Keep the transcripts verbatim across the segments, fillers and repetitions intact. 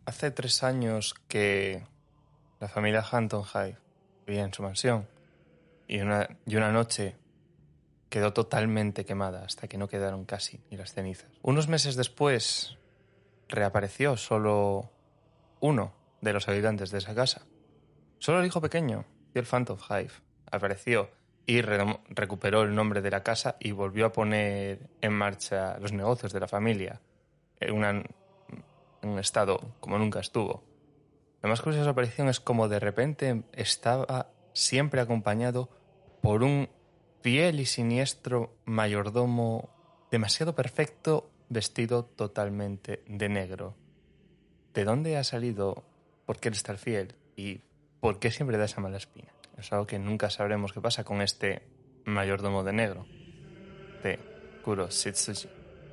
Hace tres años que la familia Hampton High vivía en su mansión y una, y una noche quedó totalmente quemada hasta que no quedaron casi ni las cenizas. Unos meses después reapareció solo uno de los habitantes de esa casa. Solo el hijo pequeño, el Phantom Hive, apareció y re- recuperó el nombre de la casa y volvió a poner en marcha los negocios de la familia en, una, en un estado como nunca estuvo. La más curiosa de su aparición es como de repente estaba siempre acompañado por un fiel y siniestro mayordomo demasiado perfecto, vestido totalmente de negro. ¿De dónde ha salido? ¿Por qué él está fiel? ¿Y por qué siempre da esa mala espina? Es algo que nunca sabremos qué pasa con este mayordomo de negro, de Kuro Shitsuji.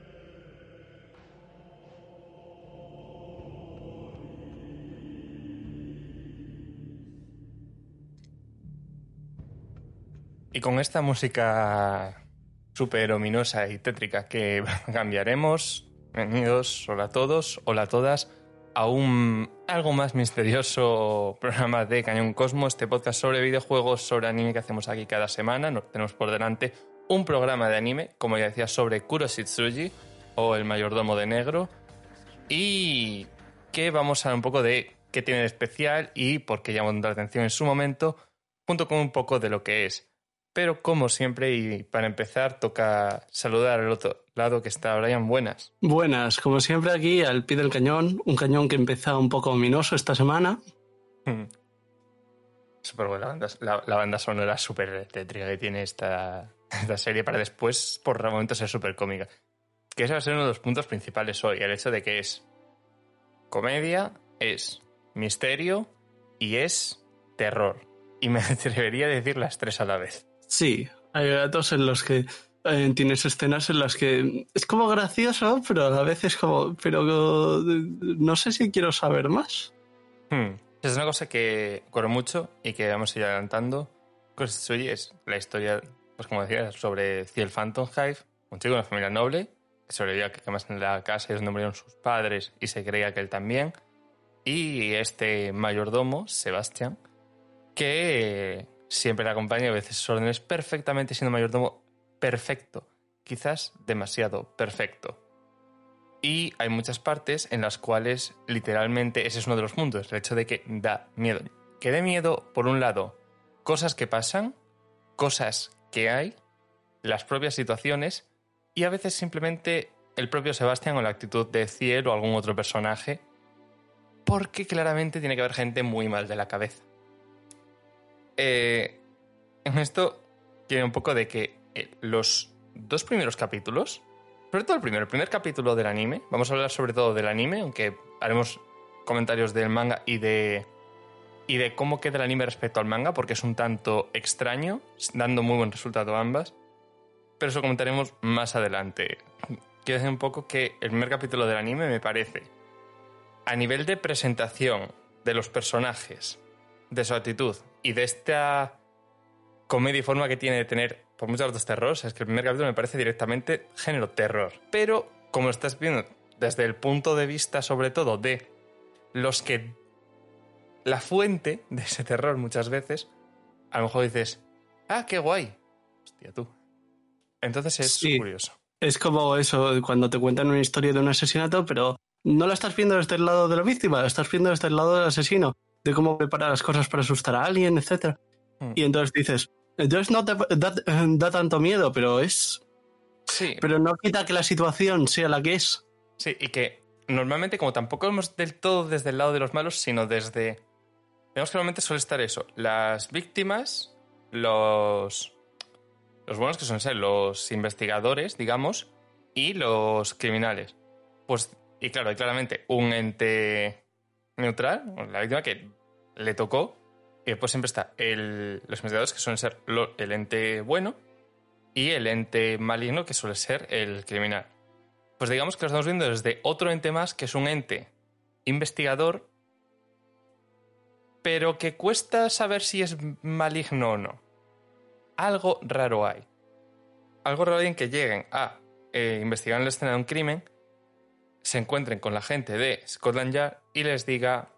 Y con esta música súper ominosa y tétrica que cambiaremos, bienvenidos, hola a todos, hola a todas, a un algo más misterioso programa de Cañón Cosmo, este podcast sobre videojuegos, sobre anime que hacemos aquí cada semana. Nos tenemos por delante un programa de anime, como ya decía, sobre Kuro Shitsuji, o el mayordomo de negro, y que vamos a hablar un poco de qué tiene de especial y por qué llamó la atención en su momento, junto con un poco de lo que es. Pero como siempre, y para empezar, toca saludar al otro lado que está Brian. Buenas. Buenas, como siempre aquí al pie del cañón, un cañón que empezó un poco ominoso esta semana. Súper buena la banda, la, la banda sonora súper tétrica que tiene esta, esta serie para después, por momentos, ser súper cómica. Que ese va a ser uno de los puntos principales hoy, el hecho de que es comedia, es misterio y es terror. Y me atrevería a decir las tres a la vez. Sí, hay gatos en los que eh, tienes escenas en las que es como gracioso, pero a la vez es como, pero no sé si quiero saber más. Hmm. Es una cosa que ocurre mucho y que vamos a ir adelantando. Kotsuji es la historia, pues como decía, sobre Ciel Phantom Hive, un chico de una familia noble que sobrevivía que más en la casa y es donde murieron sus padres y se creía que él también. Y este mayordomo, Sebastián, que siempre le acompaña y a veces sus órdenes perfectamente, siendo mayordomo perfecto, quizás demasiado perfecto. Y hay muchas partes en las cuales literalmente ese es uno de los puntos, el hecho de que da miedo. Que dé miedo, por un lado, cosas que pasan, cosas que hay, las propias situaciones y a veces simplemente el propio Sebastián o la actitud de Ciel o algún otro personaje, porque claramente tiene que haber gente muy mal de la cabeza. Eh, en esto tiene un poco de que eh, los dos primeros capítulos, sobre todo el primero, el primer capítulo del anime, vamos a hablar sobre todo del anime, aunque haremos comentarios del manga y de y de cómo queda el anime respecto al manga, porque es un tanto extraño, dando muy buen resultado a ambas, pero eso comentaremos más adelante. Quiero decir un poco que el primer capítulo del anime me parece, a nivel de presentación de los personajes, de su actitud y de esta comedia y forma que tiene de tener por muchos otros terrores, es que el primer capítulo me parece directamente género terror. Pero, como lo estás viendo desde el punto de vista, sobre todo, de los que... la fuente de ese terror muchas veces, a lo mejor dices, ah, qué guay. Hostia, tú. Entonces es Sí, curioso. es como eso, cuando te cuentan una historia de un asesinato, pero no la estás viendo desde el lado de la víctima, la estás viendo desde el lado del asesino, de cómo prepara las cosas para asustar a alguien, etcétera. Hmm. Y entonces dices, entonces no te da, da tanto miedo, pero es... Sí. Pero no quita que la situación sea la que es. Sí, y que normalmente, como tampoco vemos del todo desde el lado de los malos, sino desde... Vemos que normalmente suele estar eso. Las víctimas, los... Los buenos que suelen ser los investigadores, digamos, y los criminales. Pues, y claro, hay claramente un ente neutral, la víctima que le tocó, y después siempre está el, los investigadores que suelen ser lo, el ente bueno y el ente maligno que suele ser el criminal. Pues digamos que lo estamos viendo desde otro ente más, que es un ente investigador, pero que cuesta saber si es maligno o no. Algo raro hay. Algo raro hay en que lleguen a eh, investigar en la escena de un crimen se encuentren con la gente de Scotland Yard y les diga...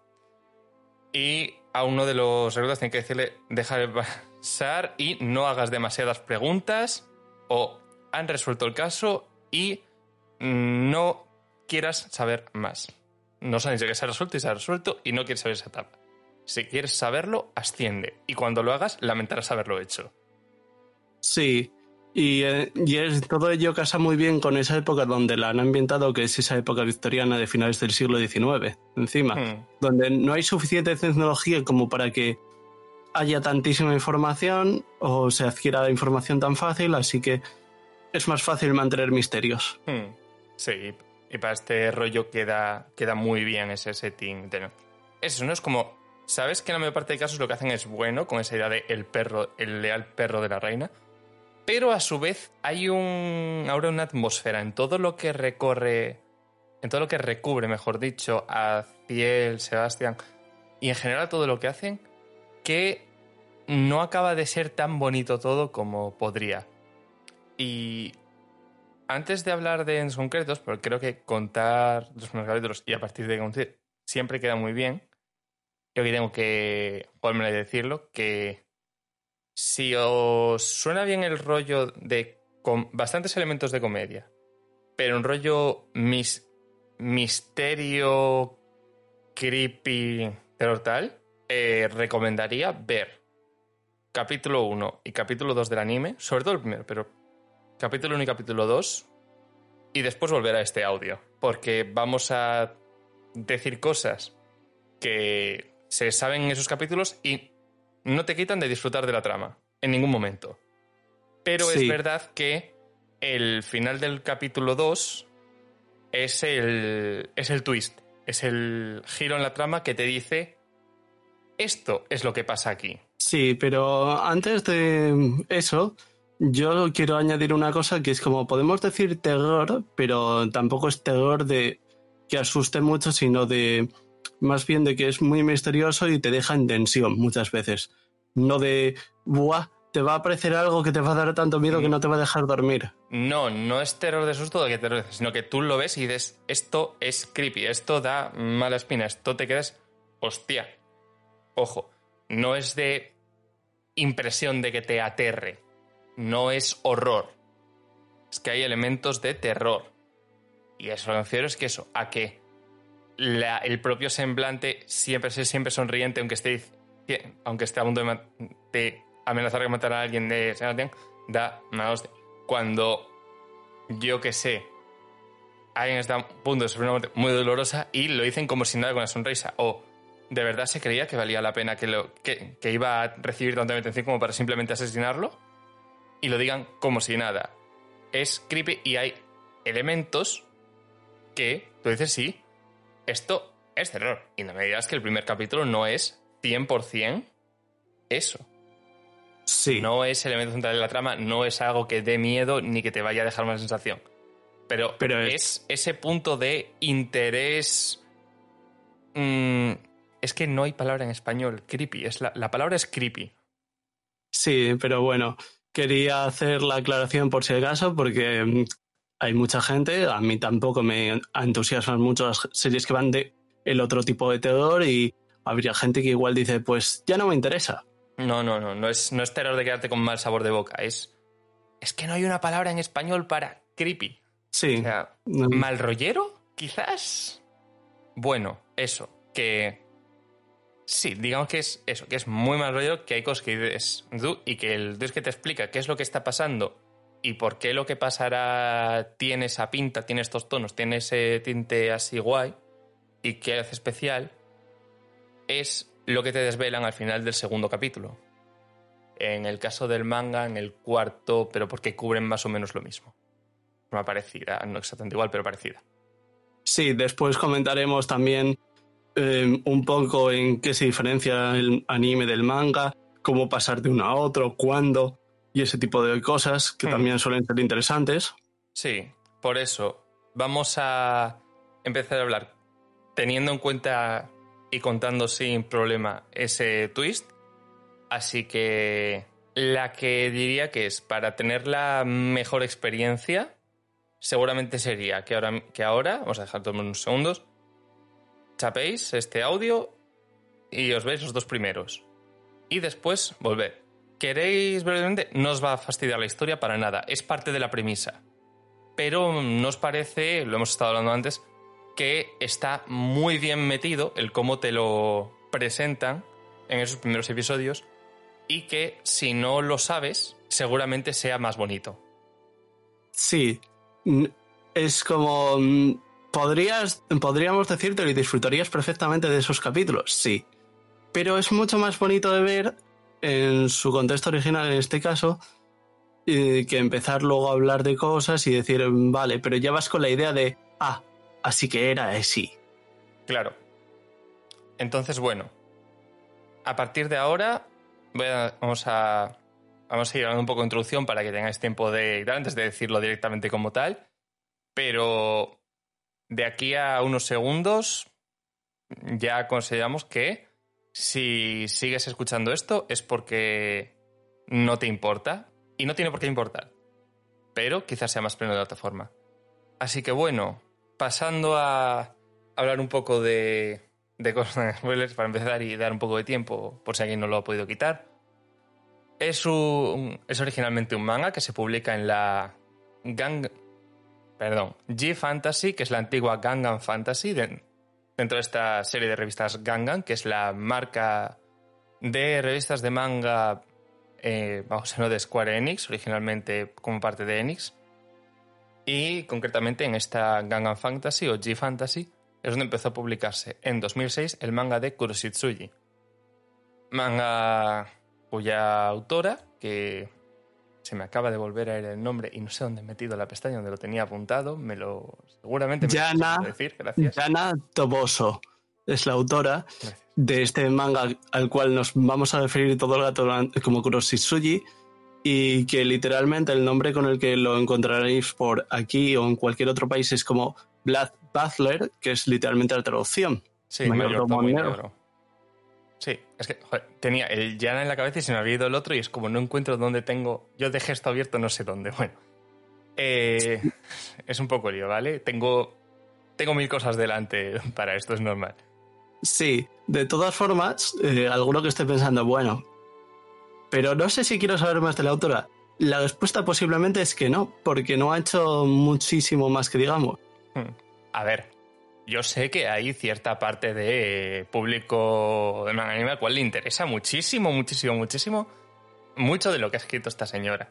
Y a uno de los reclutas tiene que decirle, deja de pasar y no hagas demasiadas preguntas, o han resuelto el caso y no quieras saber más. Nos han dicho que se ha resuelto y se ha resuelto y no quieres saber esa etapa. Si quieres saberlo, asciende. Y cuando lo hagas, lamentarás haberlo hecho. Sí, y, eh, y es, todo ello casa muy bien con esa época donde la han ambientado, que es esa época victoriana de finales del siglo diecinueve, encima, Hmm. donde no hay suficiente tecnología como para que haya tantísima información o se adquiera información tan fácil, así que es más fácil mantener misterios. Hmm. Sí, y para este rollo queda, queda muy bien ese setting. De... Eso no es como... ¿Sabes que en la mayor parte de casos lo que hacen es bueno con esa idea de el perro, el leal perro de la reina? Pero a su vez hay un ahora una atmósfera en todo lo que recorre, en todo lo que recubre, mejor dicho, a Ciel, Sebastián y en general todo lo que hacen, que no acaba de ser tan bonito todo como podría. Y antes de hablar de en concretos, porque creo que contar los primeros capítulos y a partir de contar siempre queda muy bien, yo que tengo que ponerme a decirlo, que si os suena bien el rollo de con bastantes elementos de comedia, pero un rollo mis, misterio, creepy, terror tal, eh, recomendaría ver capítulo uno y capítulo dos del anime, sobre todo el primero, pero capítulo uno y capítulo dos, y después volver a este audio, porque vamos a decir cosas que se saben en esos capítulos y no te quitan de disfrutar de la trama, en ningún momento. Pero sí. Es verdad que el final del capítulo dos es el, es el twist, es el giro en la trama que te dice esto es lo que pasa aquí. Sí, pero antes de eso, yo quiero añadir una cosa que es como podemos decir terror, pero tampoco es terror de que asuste mucho, sino de más bien de que es muy misterioso y te deja en tensión muchas veces. No de, ¡buah! Te va a aparecer algo que te va a dar tanto miedo que no te va a dejar dormir. No, no es terror de susto de que terror, sino que tú lo ves y dices, esto es creepy, esto da mala espina, esto te quedas, hostia. Ojo, no es de impresión de que te aterre, no es horror. Es que hay elementos de terror. Y eso lo refiero es que eso, a que la, el propio semblante siempre es siempre sonriente, aunque esté, aunque esté a punto de, de amenazar que matar a alguien de Sebastián, da una hostia. Cuando, yo que sé, alguien está a punto de sufrir una muerte muy dolorosa y lo dicen como si nada con una sonrisa. O de verdad se creía que valía la pena que, lo, que, que iba a recibir tanta atención como para simplemente asesinarlo y lo digan como si nada. Es creepy y hay elementos que tú dices sí, esto es terror. Y no me digas que el primer capítulo no es cien por ciento eso. Sí. No es elemento central de la trama, no es algo que dé miedo ni que te vaya a dejar una sensación. Pero, Pero es... es ese punto de interés... Mmm, es que no hay palabra en español, creepy. Es la, la palabra es creepy. Sí, pero bueno, quería hacer la aclaración por si acaso, porque hay mucha gente, a mí tampoco me entusiasman mucho las series que van de el otro tipo de terror y habría gente que igual dice, pues ya no me interesa. No, no, no, no es, no es terror de quedarte con mal sabor de boca, es, es que no hay una palabra en español para creepy. Sí. O sea, ¿mal rollero? Quizás. Bueno, eso, que... Sí, digamos que es eso, que es muy mal rollero, que hay cosas que dices tú y que el Dios que te explica qué es lo que está pasando y por qué lo que pasará tiene esa pinta, tiene estos tonos, tiene ese tinte así guay y que hace especial, es lo que te desvelan al final del segundo capítulo. En el caso del manga, en el cuarto, pero porque cubren más o menos lo mismo. Una parecida, no exactamente igual, pero parecida. Sí, después comentaremos también eh, un poco en qué se diferencia el anime del manga, cómo pasar de uno a otro, cuándo y ese tipo de cosas que hmm. también suelen ser interesantes. Sí, por eso vamos a empezar a hablar teniendo en cuenta y contando sin problema ese twist. Así que la que diría que es para tener la mejor experiencia, seguramente sería que ahora, que ahora vamos a dejar todos unos segundos, chapéis este audio y os veis los dos primeros. Y después volved. ¿Queréis brevemente? No os va a fastidiar la historia para nada. Es parte de la premisa. Pero no os parece, lo hemos estado hablando antes, que está muy bien metido el cómo te lo presentan en esos primeros episodios y que si no lo sabes, seguramente sea más bonito. Sí. Es como... Podrías, podríamos decirte y disfrutarías perfectamente de esos capítulos, sí. Pero es mucho más bonito de ver en su contexto original, en este caso, eh, que empezar luego a hablar de cosas y decir, vale, pero ya vas con la idea de, ah, así que era así. Claro. Entonces, bueno, a partir de ahora voy a, vamos a vamos a ir dando un poco de introducción para que tengáis tiempo de ir antes de decirlo directamente como tal, pero de aquí a unos segundos ya aconsejamos que si sigues escuchando esto es porque no te importa y no tiene por qué importar, pero quizás sea más pleno de otra forma. Así que bueno, pasando a hablar un poco de, de cosas de spoilers para empezar y dar un poco de tiempo por si alguien no lo ha podido quitar. Es, un, es originalmente un manga que se publica en la Gang, perdón, G-Fantasy, que es la antigua Gangan Fantasy, de, dentro de esta serie de revistas Gangan, que es la marca de revistas de manga, eh, vamos a decirlo, de Square Enix, originalmente como parte de Enix. Y concretamente en esta Gangan Fantasy o G-Fantasy es donde empezó a publicarse en dos mil seis el manga de Kuroshitsuji. Manga cuya autora, que se me acaba de volver a ir el nombre y no sé dónde he metido la pestaña donde lo tenía apuntado, me lo seguramente me Yana, lo decir, gracias. Yana Toboso es la autora Gracias. de este manga al cual nos vamos a referir todo el rato como Kuroshitsuji, y que literalmente el nombre con el que lo encontraréis por aquí o en cualquier otro país es como Black Butler, que es literalmente la traducción. Sí, mayordomo y negro. Sí, es que joder, tenía el Yana en la cabeza y se me había ido el otro y es como no encuentro dónde tengo... Yo dejé esto abierto no sé dónde. Bueno, eh, es un poco lío, ¿vale? Tengo, tengo mil cosas delante para esto, es normal. Sí, de todas formas, eh, alguno que esté pensando, bueno, pero no sé si quiero saber más de la autora. La respuesta posiblemente es que no, porque no ha hecho muchísimo más que digamos. A ver, yo sé que hay cierta parte de público de manga anime al cual le interesa muchísimo, muchísimo, muchísimo, mucho de lo que ha escrito esta señora.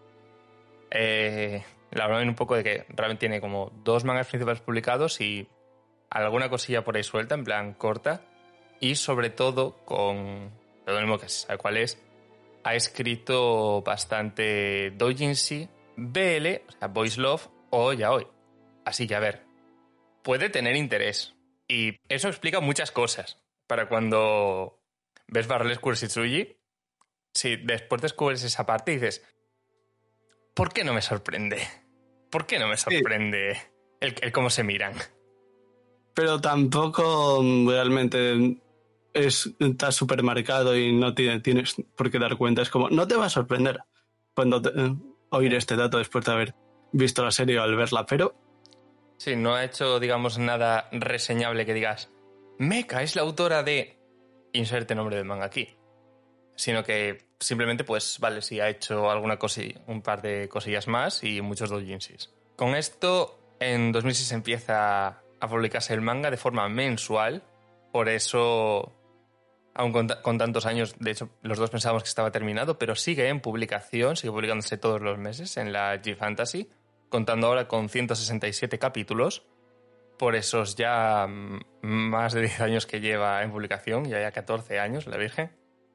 Eh, la hablan un poco de que realmente tiene como dos mangas principales publicados y alguna cosilla por ahí suelta, en plan corta, y sobre todo con, perdónenme que sabe cuál es, ha escrito bastante doujinshi, B L, o sea, Boys Love o yaoi. Así que a ver, puede tener interés. Y eso explica muchas cosas. Para cuando ves Barrel Kuroshitsuji, si después descubres esa parte y dices, ¿por qué no me sorprende? ¿Por qué no me sorprende sí. el, el cómo se miran? Pero tampoco realmente es, está súper marcado y no tiene, tienes por qué dar cuenta. Es como, no te va a sorprender cuando te, eh, oír este dato después de haber visto la serie o al verla, pero... Sí, no ha hecho, digamos, nada reseñable que digas, Meca es la autora de... inserte nombre del manga aquí. Sino que simplemente, pues, vale, sí, ha hecho alguna cosilla, un par de cosillas más y muchos doujinshis. Con esto, en dos mil seis empieza a publicarse el manga de forma mensual. Por eso, aún con, con tantos años, de hecho, los dos pensábamos que estaba terminado, pero sigue en publicación, sigue publicándose todos los meses en la G-Fantasy, contando ahora con ciento sesenta y siete capítulos, por esos ya más de diez años que lleva en publicación, ya ya catorce años, la Virgen.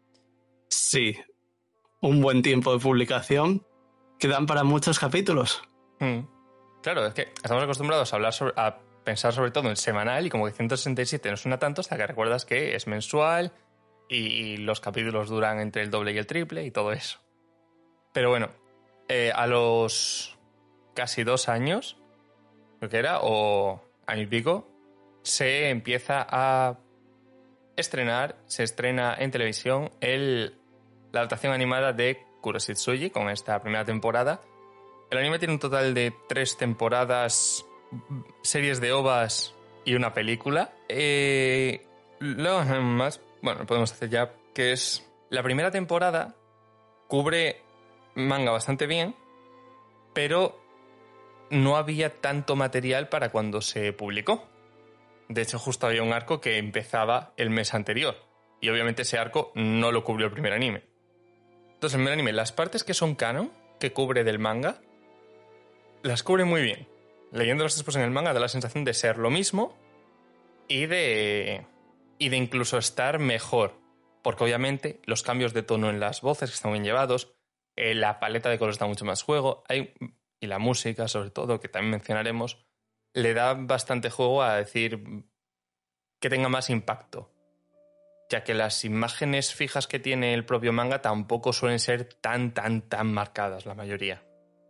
Sí, un buen tiempo de publicación que dan para muchos capítulos. Mm. Claro, es que estamos acostumbrados a hablar sobre, a pensar sobre todo en semanal y como que ciento sesenta y siete no suena tanto hasta que recuerdas que es mensual y, y los capítulos duran entre el doble y el triple y todo eso. Pero bueno, eh, a los casi dos años, creo que era, o año y pico, se empieza a estrenar, se estrena en televisión el, la adaptación animada de Kuroshitsuji con esta primera temporada El anime tiene un total de tres temporadas, series de ovas y una película. Eh, lo más, bueno, podemos hacer ya, que es la primera temporada cubre manga bastante bien, pero no había tanto material para cuando se publicó. De hecho, justo había un arco que empezaba el mes anterior. Y obviamente ese arco no lo cubrió el primer anime. Entonces, el primer anime, las partes que son canon, que cubre del manga, las cubre muy bien. Leyéndolas después en el manga da la sensación de ser lo mismo y de, y de incluso estar mejor. Porque obviamente los cambios de tono en las voces que están bien llevados, eh, la paleta de colores da mucho más juego, hay, y la música sobre todo, que también mencionaremos, le da bastante juego a decir que tenga más impacto, ya que las imágenes fijas que tiene el propio manga tampoco suelen ser tan, tan, tan marcadas la mayoría.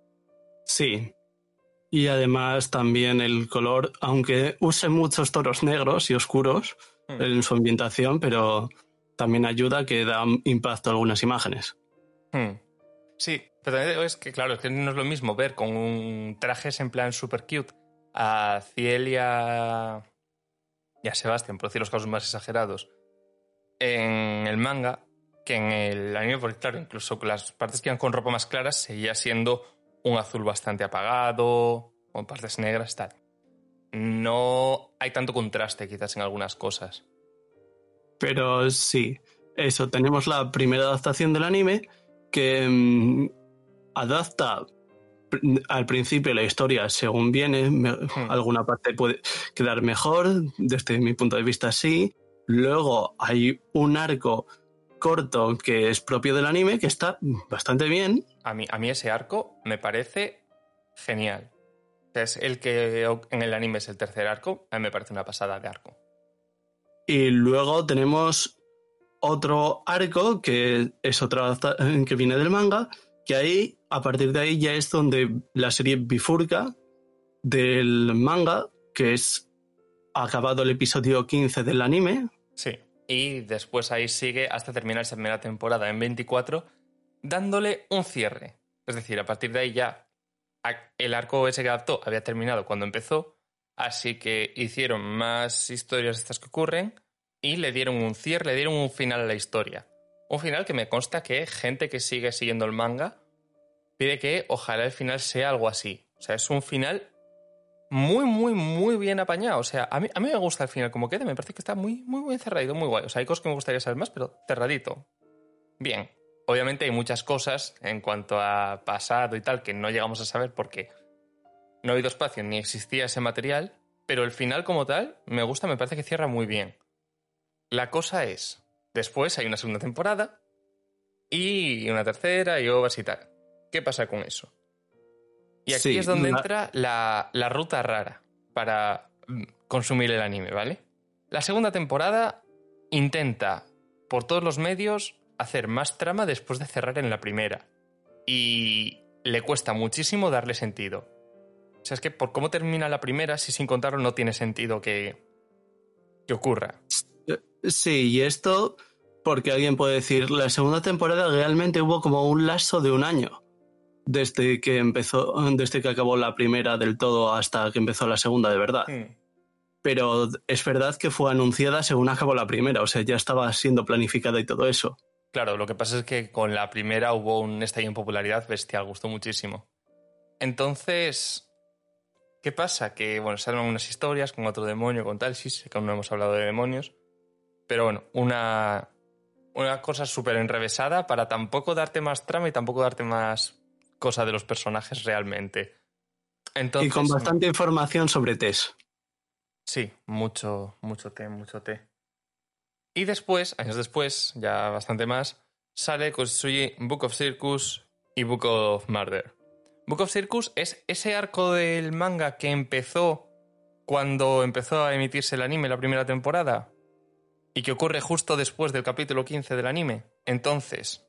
Sí. Y además también el color, aunque use muchos tonos negros y oscuros hmm. en su ambientación, pero también ayuda a que da impacto a algunas imágenes. Hmm. Sí, pero también es que, claro, es que no es lo mismo ver con un trajes en plan super cute a Ciel y a, y a Sebastián, por decir los casos más exagerados, en el manga que en el anime, porque claro, incluso con las partes que iban con ropa más claras seguía siendo un azul bastante apagado, con partes negras, tal. No hay tanto contraste quizás en algunas cosas. Pero sí, eso, tenemos la primera adaptación del anime que mmm, adapta al principio la historia según viene, me, hmm. alguna parte puede quedar mejor, desde mi punto de vista sí. Luego hay un arco corto que es propio del anime que está bastante bien. A mí, a mí ese arco me parece genial. Es el que en el anime es el tercer arco, a mí me parece una pasada de arco. Y luego tenemos otro arco que es otra que viene del manga, que ahí, a partir de ahí ya es donde la serie bifurca del manga, que es acabado el episodio quince del anime. Sí, y después ahí sigue hasta terminar esa primera temporada en veinticuatro, dándole un cierre. Es decir, a partir de ahí ya el arco ese que adaptó había terminado cuando empezó, así que hicieron más historias de estas que ocurren y le dieron un cierre, le dieron un final a la historia. Un final que me consta que gente que sigue siguiendo el manga pide que ojalá el final sea algo así. O sea, es un final muy, muy, muy bien apañado. O sea, a mí, a mí me gusta el final como queda, me parece que está muy, muy, muy cerradito, muy guay. O sea, hay cosas que me gustaría saber más, pero cerradito. Bien. Obviamente hay muchas cosas en cuanto a pasado y tal que no llegamos a saber porque no ha habido espacio ni existía ese material, pero el final como tal me gusta, me parece que cierra muy bien. La cosa es, después hay una segunda temporada y una tercera y ovas y tal. ¿Qué pasa con eso? Y aquí sí, es donde la... entra la, la ruta rara para consumir el anime, ¿vale? La segunda temporada intenta, por todos los medios, hacer más trama después de cerrar en la primera. Y le cuesta muchísimo darle sentido. O sea, es que por cómo termina la primera, si sin contarlo no tiene sentido que, que ocurra. Sí, y esto porque alguien puede decir, la segunda temporada realmente hubo como un lapso de un año. Desde que empezó, desde que acabó la primera del todo hasta que empezó la segunda de verdad. Hmm. Pero es verdad que fue anunciada según acabó la primera, o sea, ya estaba siendo planificada y todo eso. Claro, lo que pasa es que con la primera hubo un estallido en popularidad bestial, gustó muchísimo. Entonces, ¿qué pasa? Que, bueno, salen unas historias con otro demonio, con tal, sí, sé que aún no hemos hablado de demonios, pero bueno, una, una cosa súper enrevesada para tampoco darte más trama y tampoco darte más cosa de los personajes realmente. Entonces, y con bastante información sobre Tess. Sí, mucho, mucho té, mucho té. Y después, años después, ya bastante más, sale Kotsui Book of Circus y Book of Murder. Book of Circus es ese arco del manga que empezó cuando empezó a emitirse el anime la primera temporada y que ocurre justo después del capítulo quince del anime. Entonces,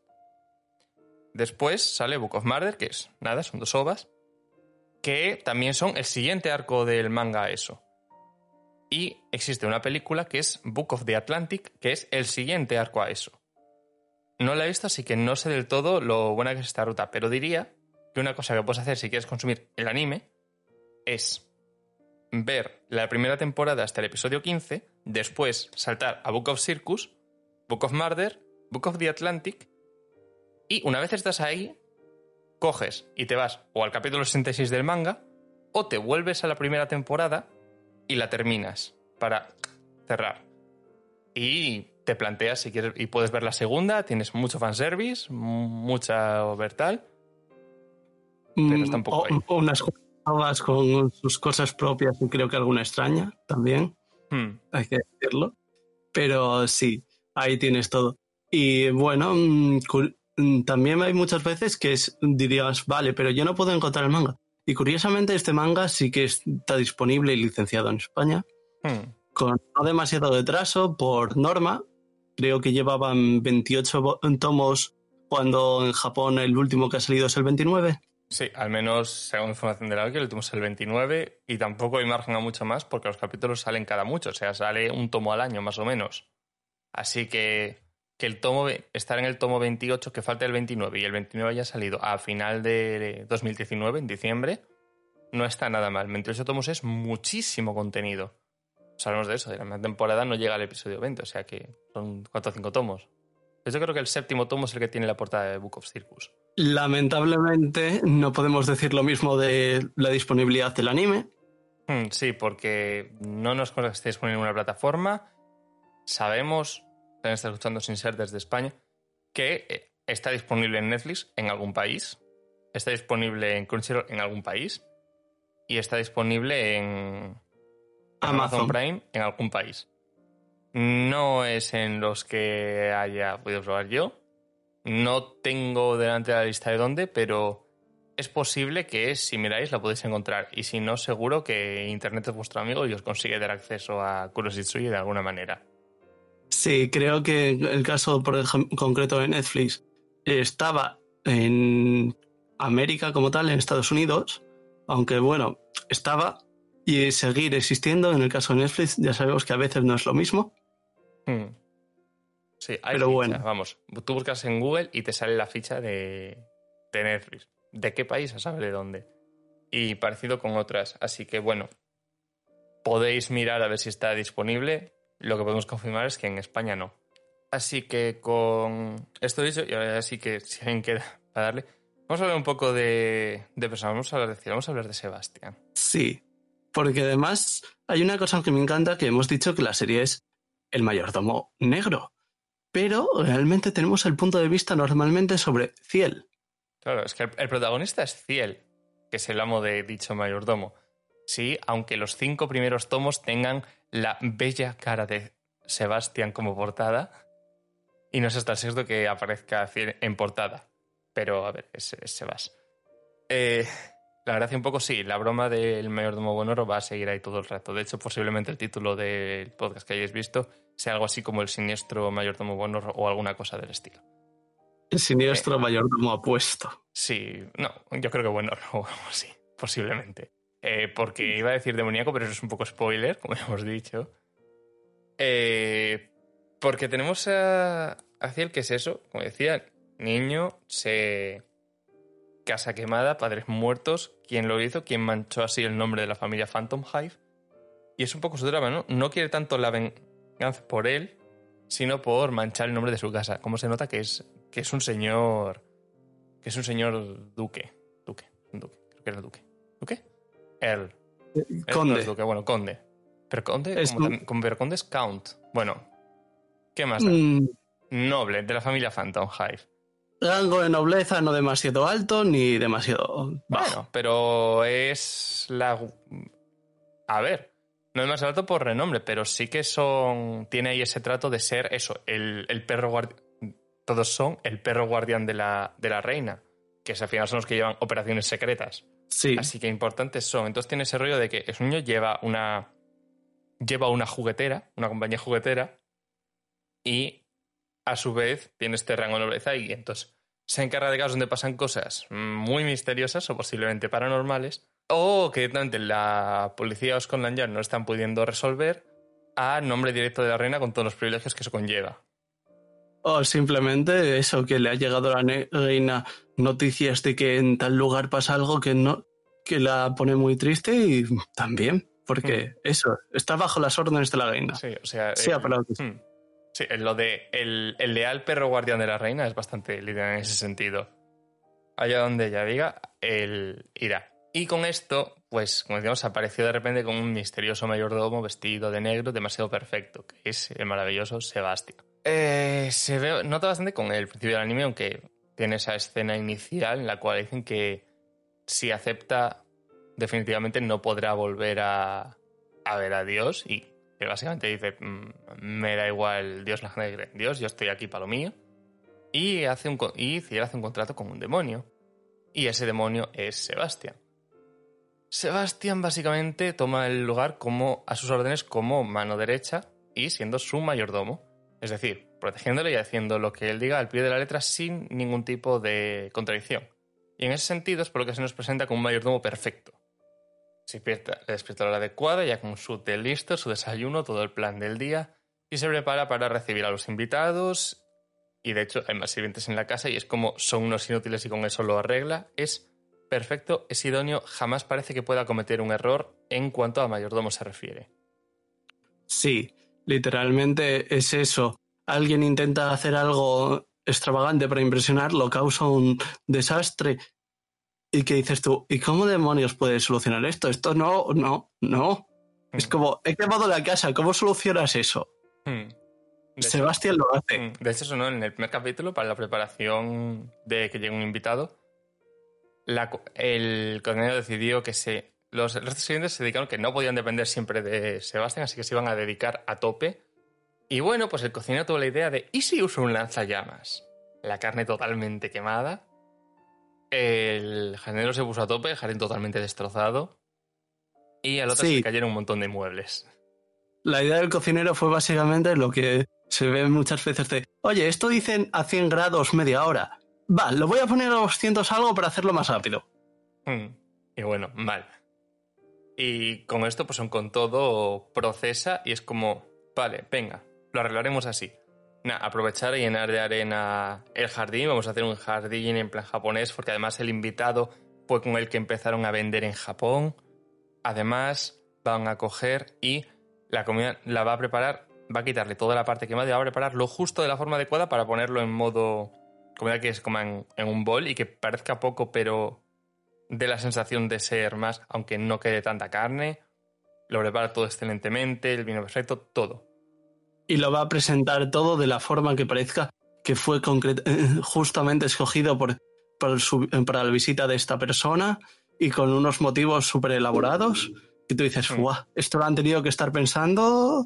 después sale Book of Murder, que es nada, son dos ovas, que también son el siguiente arco del manga a eso. Y existe una película que es Book of the Atlantic, que es el siguiente arco a eso. No la he visto, así que no sé del todo lo buena que es esta ruta, pero diría que una cosa que puedes hacer si quieres consumir el anime es ver la primera temporada hasta el episodio quince, después saltar a Book of Circus, Book of Murder, Book of the Atlantic, y una vez estás ahí, coges y te vas o al capítulo sesenta y seis del manga, o te vuelves a la primera temporada y la terminas para cerrar. Y te planteas si quieres, y puedes ver la segunda, tienes mucho fanservice, mucha overtal, pero está un poco ahí. O, unas cosas con sus cosas propias y creo que alguna extraña también, Hmm. hay que decirlo. Pero sí, ahí tienes todo. Y bueno, mm, cur- mm, también hay muchas veces que es, dirías, vale, pero yo no puedo encontrar el manga. Y curiosamente este manga sí que está disponible y licenciado en España, Hmm. con no demasiado retraso por norma. Creo que llevaban veintiocho bo- tomos cuando en Japón el último que ha salido es el veintinueve. Sí, al menos según información de la wiki, el último es el veintinueve y tampoco hay margen a mucho más porque los capítulos salen cada mucho, o sea, sale un tomo al año más o menos. Así que, que el tomo, estar en el tomo veintiocho, que falta el veintinueve y el veintinueve haya salido a final de dos mil diecinueve, en diciembre, no está nada mal. veintiocho tomos es muchísimo contenido. Sabemos de eso, de la primera temporada no llega al episodio veinte, o sea que son cuatro o cinco tomos. Yo creo que el séptimo tomo es el que tiene la portada de Book of Circus. Lamentablemente no podemos decir lo mismo de la disponibilidad del anime. Hmm, sí, porque no nos consta que esté disponible en una plataforma. Sabemos, también está escuchando sin ser desde España, que está disponible en Netflix en algún país, está disponible en Crunchyroll en algún país y está disponible en, en Amazon. Amazon Prime en algún país. No es en los que haya podido probar yo. No tengo delante la lista de dónde, pero es posible que si miráis la podéis encontrar. Y si no, seguro que Internet es vuestro amigo y os consigue dar acceso a Kuroshitsuji de alguna manera. Sí, creo que el caso por ejemplo, concreto de Netflix estaba en América como tal, en Estados Unidos, aunque bueno, estaba y seguir existiendo. En el caso de Netflix ya sabemos que a veces no es lo mismo. Hmm. Sí, hay Pero ficha, bueno. vamos. Tú buscas en Google y te sale la ficha de, de Netflix. ¿De qué país? A saber de dónde. Y parecido con otras. Así que bueno, podéis mirar a ver si está disponible. Lo que podemos confirmar es que en España no. Así que con esto dicho, y ahora sí que si alguien queda para darle, vamos a hablar un poco de, de personas. Vamos a hablar de, vamos a hablar de Sebastián. Sí, porque además hay una cosa que me encanta, que hemos dicho que la serie es el mayordomo negro, pero realmente tenemos el punto de vista normalmente sobre Ciel. Claro, es que el, el protagonista es Ciel, que es el amo de dicho mayordomo. Sí, aunque los cinco primeros tomos tengan la bella cara de Sebastián como portada, y no es hasta el sexto que aparezca Ciel en portada. Pero, a ver, es, es Sebas. Eh, la gracia un poco sí, la broma del mayordomo Buenoro va a seguir ahí todo el rato. De hecho, posiblemente el título del podcast que hayáis visto sea algo así como el siniestro mayordomo Buenoro o alguna cosa del estilo. El siniestro eh, mayordomo apuesto. Sí, no, yo creo que Buenoro o algo así, posiblemente. Eh, porque iba a decir demoníaco, pero eso es un poco spoiler, como hemos dicho. Eh, porque tenemos a, a Ciel, que es eso, como decía, niño, se... casa quemada, padres muertos, quién lo hizo, quién manchó así el nombre de la familia Phantom Hive. Y es un poco su drama, ¿no? No quiere tanto la venganza por él, sino por manchar el nombre de su casa. Como se nota que es, que es un señor... que es un señor duque. Duque, un duque, creo que era el duque. ¿Duque? Earl. Conde. No es duque, bueno, conde. Pero conde, es como, un... tan, como pero conde es count. Bueno, ¿qué más da? Mm. Noble, de la familia Phantom Hive. Rango de nobleza no demasiado alto ni demasiado bajo. Bueno, pero es la... A ver, no es demasiado alto por renombre, pero sí que son... Tiene ahí ese trato de ser eso, el, el perro guardián... Todos son el perro guardián de la, de la reina, que al final son los que llevan operaciones secretas. Sí. Así que importantes son. Entonces tiene ese rollo de que es un niño lleva una... Lleva una juguetera, una compañía juguetera, y a su vez tiene este rango de nobleza y entonces se encarga de casos donde pasan cosas muy misteriosas o posiblemente paranormales o que directamente la policía o Scotland Yard no están pudiendo resolver a nombre directo de la reina con todos los privilegios que eso conlleva. O simplemente eso, que le ha llegado a la ne- reina noticias de que en tal lugar pasa algo que no, que la pone muy triste y también, porque Hmm. eso, está bajo las órdenes de la reina. Sí, o sea, Sea para el, lo que sea. hmm. sí, el- lo de el, el leal perro guardián de la reina es bastante literal en ese sentido. Allá donde ella diga, él irá. Y con esto, pues, como decíamos, apareció de repente como un misterioso mayordomo vestido de negro demasiado perfecto, que es el maravilloso Sebastián. Eh, se ve, nota bastante con el principio del anime, aunque tiene esa escena inicial en la cual dicen que si acepta, definitivamente no podrá volver a, a ver a Dios y que básicamente dice, "Mm, me da igual Dios, la gente cree en Dios, yo estoy aquí para lo mío". Y, hace un, co- y Ciel hace un contrato con un demonio. Y ese demonio es Sebastián. Sebastián básicamente toma el lugar como a sus órdenes como mano derecha y siendo su mayordomo. Es decir, protegiéndole y haciendo lo que él diga al pie de la letra sin ningún tipo de contradicción. Y en ese sentido es por lo que se nos presenta como un mayordomo perfecto. Se despierta, le despierta a la hora adecuada, ya con su té listo, su desayuno, todo el plan del día, y se prepara para recibir a los invitados. Y de hecho hay más sirvientes en la casa y es como son unos inútiles y con eso lo arregla. Es perfecto, es idóneo, jamás parece que pueda cometer un error en cuanto a mayordomo se refiere. Sí, literalmente es eso. Alguien intenta hacer algo extravagante para impresionarlo, causa un desastre. ¿Y qué dices tú? ¿Y cómo demonios puedes solucionar esto? Esto no, no, no. Es Hmm. como, he quemado la casa, ¿cómo solucionas eso? Hmm. De hecho, Sebastián lo hace. hmm, de hecho sonó en el primer capítulo para la preparación de que llegue un invitado. La co- el cocinero decidió que se, los restos siguientes se dedicaron que no podían depender siempre de Sebastián, así que se iban a dedicar a tope. Y bueno, pues el cocinero tuvo la idea de ¿y si uso un lanzallamas? La carne totalmente quemada. El jardinero se puso a tope, el jardín totalmente destrozado. Y al otro se le Sí, cayeron un montón de muebles. la idea del cocinero fue básicamente lo que se ve muchas veces de, oye, esto dicen a cien grados media hora. Va, lo voy a poner a doscientos algo para hacerlo más rápido. Hmm. Y bueno, mal. Y con esto, pues con todo procesa y es como, vale, venga, lo arreglaremos así. Nada, aprovechar y llenar de arena el jardín. Vamos a hacer un jardín en plan japonés, porque además el invitado fue con el que empezaron a vender en Japón. Además, van a coger y la comida la va a preparar, va a quitarle toda la parte quemada y va a preparar lo justo de la forma adecuada para ponerlo en modo comida que se coma en, en un bol y que parezca poco, pero de la sensación de ser más, aunque no quede tanta carne. Lo prepara todo excelentemente, el vino perfecto, todo. Y lo va a presentar todo de la forma que parezca que fue concret- eh, justamente escogido por, por su- para la visita de esta persona y con unos motivos súper elaborados. Que tú dices, Hmm. ¡guau! Esto lo han tenido que estar pensando.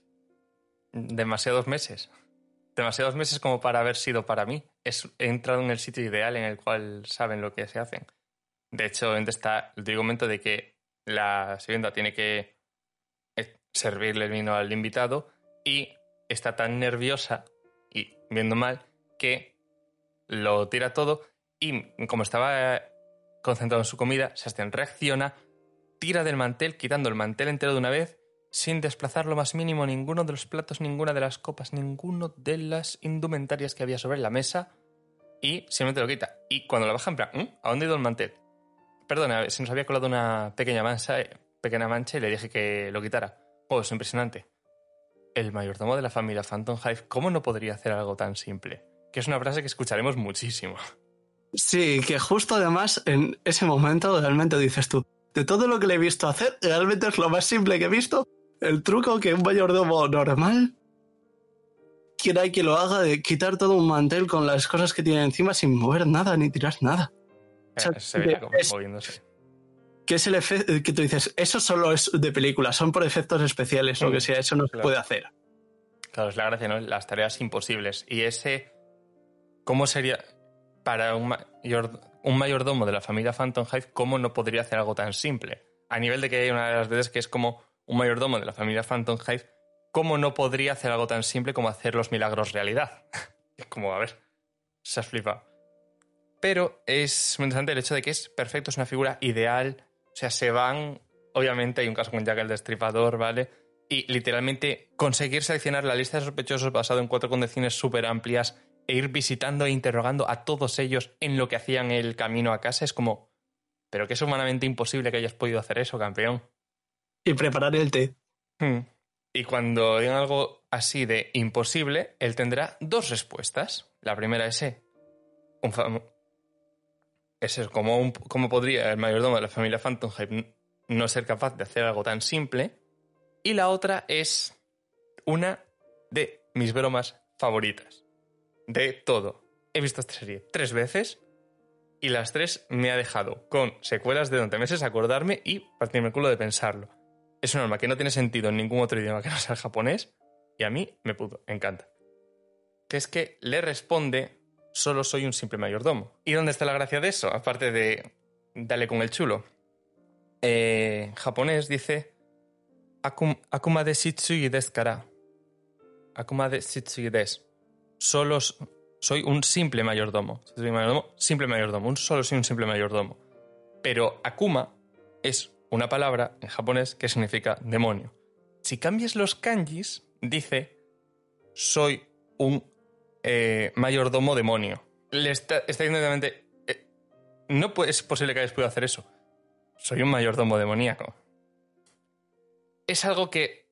Demasiados meses. Demasiados meses como para haber sido para mí. Es, he entrado en el sitio ideal en el cual saben lo que se hacen. De hecho, obviamente está el típico momento de que la sirvienta tiene que eh, servirle el vino al invitado y está tan nerviosa y viendo mal que lo tira todo y como estaba concentrado en su comida, Sebastián reacciona, tira del mantel, quitando el mantel entero de una vez, sin desplazar lo más mínimo ninguno de los platos, ninguna de las copas, ninguno de las indumentarias que había sobre la mesa y simplemente lo quita. Y cuando lo baja, en plan, ¿Mm? ¿a dónde ha ido el mantel? Perdona, se nos había colado una pequeña mancha, pequeña mancha y le dije que lo quitara. Oh, es impresionante. El mayordomo de la familia Phantom Hive, ¿cómo no podría hacer algo tan simple? Que es una frase que escucharemos muchísimo. Sí, que justo además en ese momento realmente dices tú, de todo lo que le he visto hacer, realmente es lo más simple que he visto. El truco que un mayordomo normal quiera que lo haga de quitar todo un mantel con las cosas que tiene encima sin mover nada ni tirar nada. O sea, Eh, se de- veía como es, moviéndose. que es el efecto que tú dices, eso solo es de película, son por efectos especiales, lo que Hmm, sea, eso no se claro. puede hacer. Claro, es la gracia, ¿no? Las tareas imposibles. Y ese, ¿cómo sería para un, mayor, un mayordomo de la familia Phantom Hive, cómo no podría hacer algo tan simple? A nivel de que hay una de las veces que es como un mayordomo de la familia Phantom Hive, ¿cómo no podría hacer algo tan simple como hacer los milagros realidad? Es como, a ver, se has flipado. Pero es muy interesante el hecho de que es perfecto, es una figura ideal. O sea, se van. Obviamente hay un caso con Jack el Destripador, ¿vale? y literalmente conseguir seleccionar la lista de sospechosos basado en cuatro condiciones súper amplias e ir visitando e interrogando a todos ellos en lo que hacían el camino a casa es como, pero que es humanamente imposible que hayas podido hacer eso, campeón. Y preparar el té. Hmm. Y cuando digan algo así de imposible, él tendrá dos respuestas. La primera es eh, un fam- ese es como, un, como podría el mayordomo de la familia Phantomhive no ser capaz de hacer algo tan simple. Y la otra es una de mis bromas favoritas. De todo. He visto esta serie tres veces y las tres me ha dejado con secuelas de durante meses acordarme y partirme el culo de pensarlo. Es una norma que no tiene sentido en ningún otro idioma que no sea el japonés y a mí me puto, encanta. Que es que le responde, solo soy un simple mayordomo. ¿Y dónde está la gracia de eso? Aparte de dale con el chulo. Eh, en japonés dice Akum, Akuma de shitsugi desu kara. Akuma de shitsugi desu. Solo soy un simple mayordomo. Soy mayordomo. Simple mayordomo. Un solo soy un simple mayordomo. Pero Akuma es una palabra en japonés que significa demonio. Si cambias los kanjis, dice soy un eh, mayordomo demonio. Le está, está diciendo directamente eh, no es posible que hayas podido hacer eso. Soy un mayordomo demoníaco. Es algo que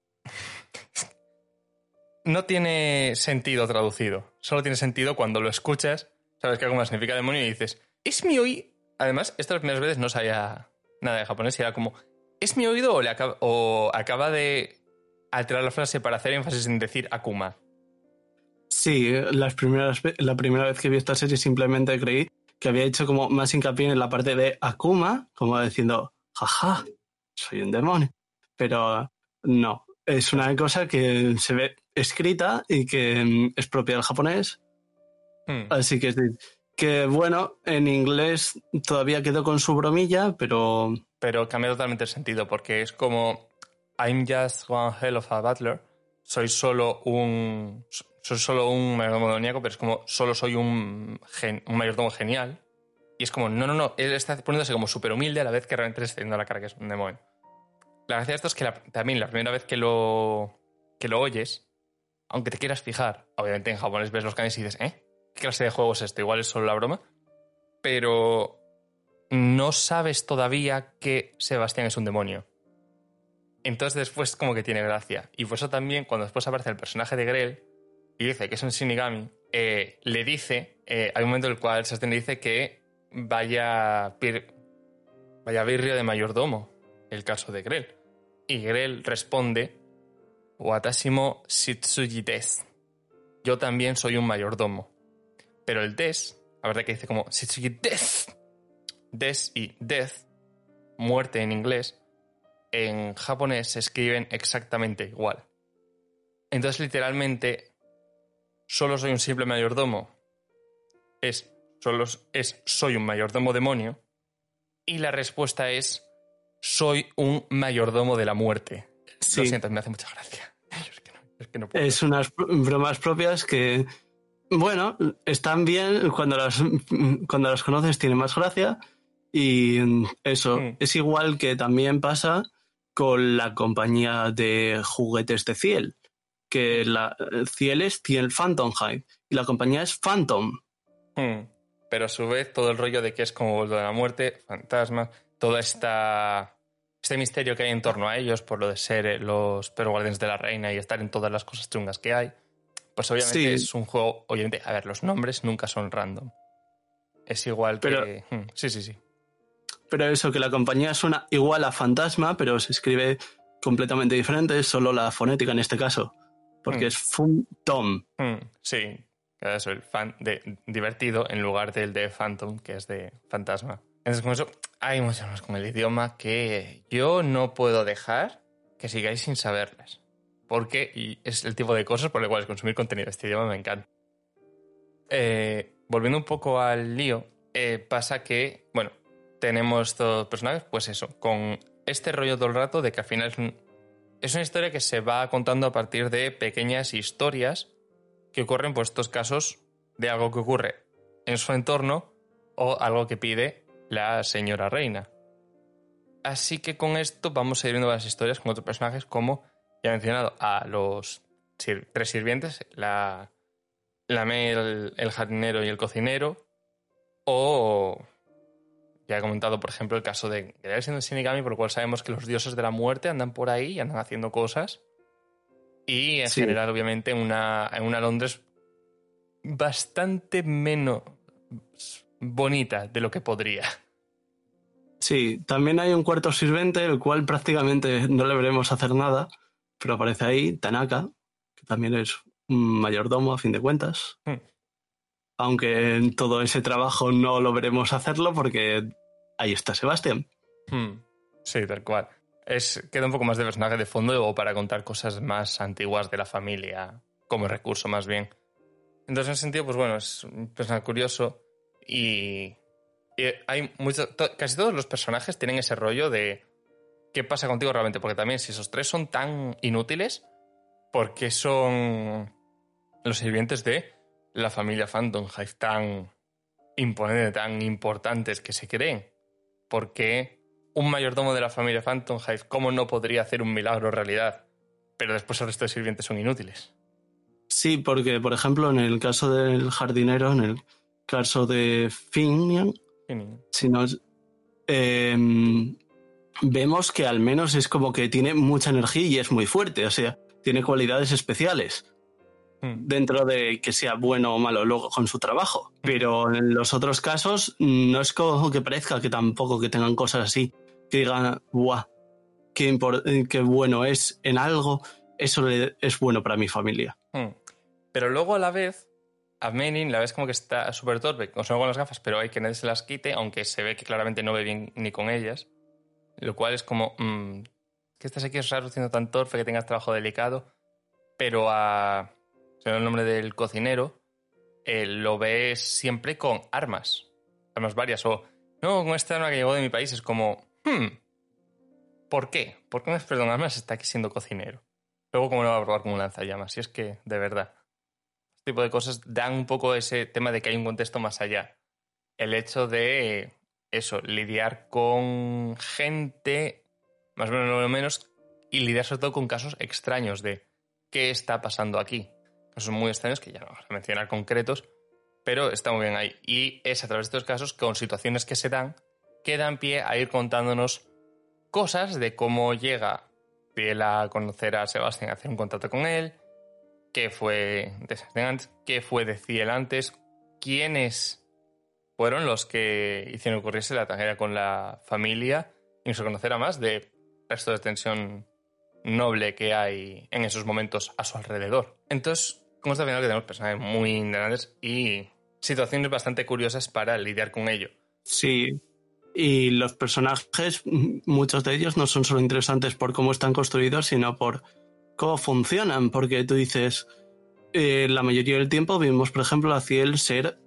no tiene sentido traducido. Solo tiene sentido cuando lo escuchas, sabes que algo más significa demonio y dices, es mi oído. Además, estas primeras veces no sabía nada de japonés y era como, ¿es mi oído o, le acaba, o acaba de alterar la frase para hacer énfasis en decir Akuma? Sí, las primeras, la primera vez que vi esta serie simplemente creí que había hecho como más hincapié en la parte de Akuma, como diciendo, jaja, soy un demonio. Pero no, es una cosa que se ve escrita y que mm, es propia del japonés. Hmm. Así que, que bueno, en inglés todavía quedó con su bromilla, pero... Pero cambia totalmente el sentido porque es como I'm just one hell of a butler. Soy solo un... Soy solo un mayordomo demoníaco, pero es como solo soy un, gen, un mayordomo genial. Y es como, no, no, no, él está poniéndose como súper humilde a la vez que realmente le está dando la cara que es un demonio. La gracia de esto es que la, también la primera vez que lo, que lo oyes, aunque te quieras fijar, obviamente en japonés ves los kanjis y dices, ¿eh? ¿Qué clase de juego es este? Igual es solo la broma. Pero no sabes todavía que Sebastián es un demonio. Entonces después como que tiene gracia. Y por eso también cuando después aparece el personaje de Grell y dice que es un Shinigami, eh, le dice, eh, hay un momento en el cual Sebastián le dice que vaya, pir, vaya birrio de mayordomo, el caso de Grell. Y Grell responde, Watashi shitsuji desu. Yo también soy un mayordomo. Pero el des, la verdad que dice como shitsuji desu. Des y death, muerte en inglés, en japonés se escriben exactamente igual. Entonces, literalmente, solo soy un simple mayordomo. Es, solo es soy un mayordomo demonio. Y la respuesta es soy un mayordomo de la muerte. Sí. Lo siento, me hace mucha gracia. Es que no, es que no puedo. Es unas bromas propias que, bueno, están bien. Cuando las, cuando las conoces tiene más gracia. Y eso, mm. es igual que también pasa con la compañía de juguetes de Ciel, que la Ciel es Ciel Phantomhive y la compañía es Phantom. Mm. Pero a su vez todo el rollo de que es como lo de la muerte, fantasmas, todo esta, este misterio que hay en torno a ellos por lo de ser los perros guardianes de la reina y estar en todas las cosas chungas que hay, pues obviamente sí. Es un juego, obviamente, a ver, los nombres nunca son random. Es igual pero, que... Mm. Sí, sí, sí. Pero eso, que la compañía suena igual a fantasma, pero se escribe completamente diferente, es solo la fonética en este caso, porque mm. es Phantom. Mm, sí, eso, el fan de divertido en lugar del de Phantom, que es de fantasma. Entonces, con eso, hay muchas más con el idioma que yo no puedo dejar que sigáis sin saberlas. Porque y es el tipo de cosas por las cuales consumir contenido de este idioma me encanta. Eh, volviendo un poco al lío, eh, pasa que, bueno, tenemos estos personajes, pues eso, con este rollo todo el rato de que al final es, un, es una historia que se va contando a partir de pequeñas historias que ocurren por estos casos de algo que ocurre en su entorno o algo que pide la señora reina. Así que con esto vamos a ir viendo las historias con otros personajes como Ya he mencionado a los sir- tres sirvientes, la, la Mel, el jardinero y el cocinero. O ya he comentado, por ejemplo, el caso de Geralt siendo Shinigami, por lo cual sabemos que los dioses de la muerte andan por ahí y andan haciendo cosas. Y en Sí, general, obviamente, en una, en una Londres bastante menos bonita de lo que podría. sí, también hay un cuarto sirviente, el cual prácticamente no le veremos hacer nada, pero aparece ahí Tanaka, que también es un mayordomo a fin de cuentas. Hmm, Aunque en todo ese trabajo no lo veremos hacerlo porque ahí está Sebastián. hmm. Sí, tal cual. Es, queda un poco más de personaje de fondo o para contar cosas más antiguas de la familia, como recurso más bien. Entonces, en ese sentido, pues bueno, es un personaje curioso y, y hay mucho, to- casi todos los personajes tienen ese rollo de qué pasa contigo realmente, porque también si esos tres son tan inútiles, ¿por qué son los sirvientes de la familia Phantom Hive tan imponentes, tan importantes que se creen? ¿Por qué un mayordomo de la familia Phantom Hive, cómo no podría hacer un milagro realidad, pero después el resto de sirvientes son inútiles? Sí, porque, por ejemplo, en el caso del jardinero, en el caso de Finian, si nos, eh, vemos que al menos es como que tiene mucha energía y es muy fuerte, o sea, tiene cualidades especiales Hmm. dentro de que sea bueno o malo luego con su trabajo. Pero en los otros casos no es como que parezca que tampoco que tengan cosas así, que digan, guau, qué, impor- qué bueno es en algo, eso le- es bueno para mi familia. Hmm. Pero luego a la vez, a Menin la ves como que está súper torpe, con solo con las gafas, pero hay que nadie se las quite, aunque se ve que claramente no ve bien ni con ellas. Lo cual es como, mmm, que estás aquí es raro siendo tan torpe, que tengas trabajo delicado. Pero a, se me el nombre del cocinero, eh, lo ves siempre con armas. Armas varias. O, no, con esta arma que llegó de mi país es como, hmm, ¿por qué? ¿Por qué un experto en armas está aquí siendo cocinero? Luego, ¿cómo no va a probar con un lanzallamas? Si es que, de verdad, este tipo de cosas dan un poco ese tema de que hay un contexto más allá. El hecho de, eso, lidiar con gente, más o menos lo menos, y lidiar sobre todo con casos extraños de qué está pasando aquí. Casos muy extraños que ya no vamos a mencionar concretos, pero está muy bien ahí. Y es a través de estos casos, con situaciones que se dan, que dan pie a ir contándonos cosas de cómo llega Fiel a conocer a Sebastián, a hacer un contacto con él, qué fue de Sebastián antes, qué fue de Ciel antes, quiénes fueron los que hicieron ocurrirse la tragedia con la familia y nos conocer a más de resto de tensión noble que hay en esos momentos a su alrededor. Entonces, como está al final que tenemos personajes muy interesantes y situaciones bastante curiosas para lidiar con ello. Sí, y los personajes, muchos de ellos no son solo interesantes por cómo están construidos, sino por cómo funcionan, porque tú dices, eh, la mayoría del tiempo vimos, por ejemplo, a Ciel ser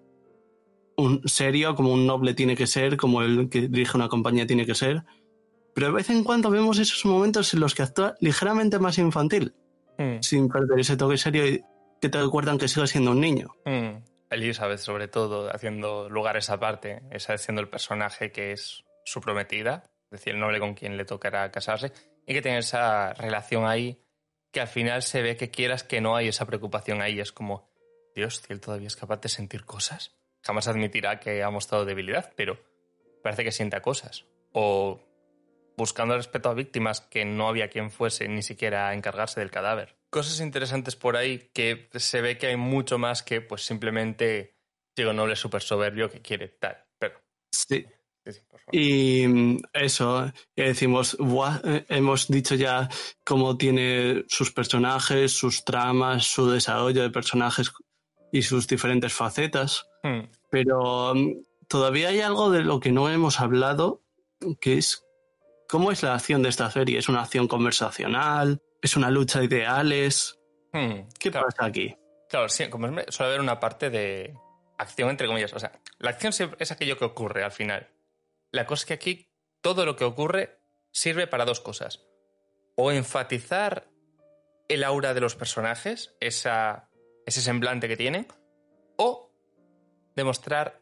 un serio, como un noble tiene que ser, como el que dirige una compañía tiene que ser, pero de vez en cuando vemos esos momentos en los que actúa ligeramente más infantil, Mm, sin perder ese toque serio y que te recuerdan que sigue siendo un niño. mm. Elizabeth, sobre todo, haciendo lugar a esa parte, esa siendo el personaje que es su prometida, es decir, el noble con quien le tocará casarse, y que tiene esa relación ahí que al final se ve que quieras que no hay esa preocupación ahí. Es como, Dios, si él todavía es capaz de sentir cosas. Jamás admitirá que ha mostrado debilidad, pero parece que sienta cosas. O buscando respeto a víctimas que no había quien fuese ni siquiera a encargarse del cadáver. Cosas interesantes por ahí que se ve que hay mucho más que pues simplemente Diego Noble súper soberbio que quiere tal. Pero, Sí. sí, sí, por favor. Y mm, eso, y decimos, "Buah", eh, hemos dicho ya cómo tiene sus personajes, sus tramas, su desarrollo de personajes y sus diferentes facetas, Hmm. pero mm, todavía hay algo de lo que no hemos hablado, que es cómo es la acción de esta serie. ¿Es una acción conversacional? ¿Es una lucha de ideales? Hmm. ¿Qué Claro, pasa aquí? claro, sí, como es- suele haber una parte de acción entre comillas. O sea, la acción siempre es aquello que ocurre al final. La cosa es que aquí todo lo que ocurre sirve para dos cosas. O enfatizar el aura de los personajes, esa, ese semblante que tienen, o demostrar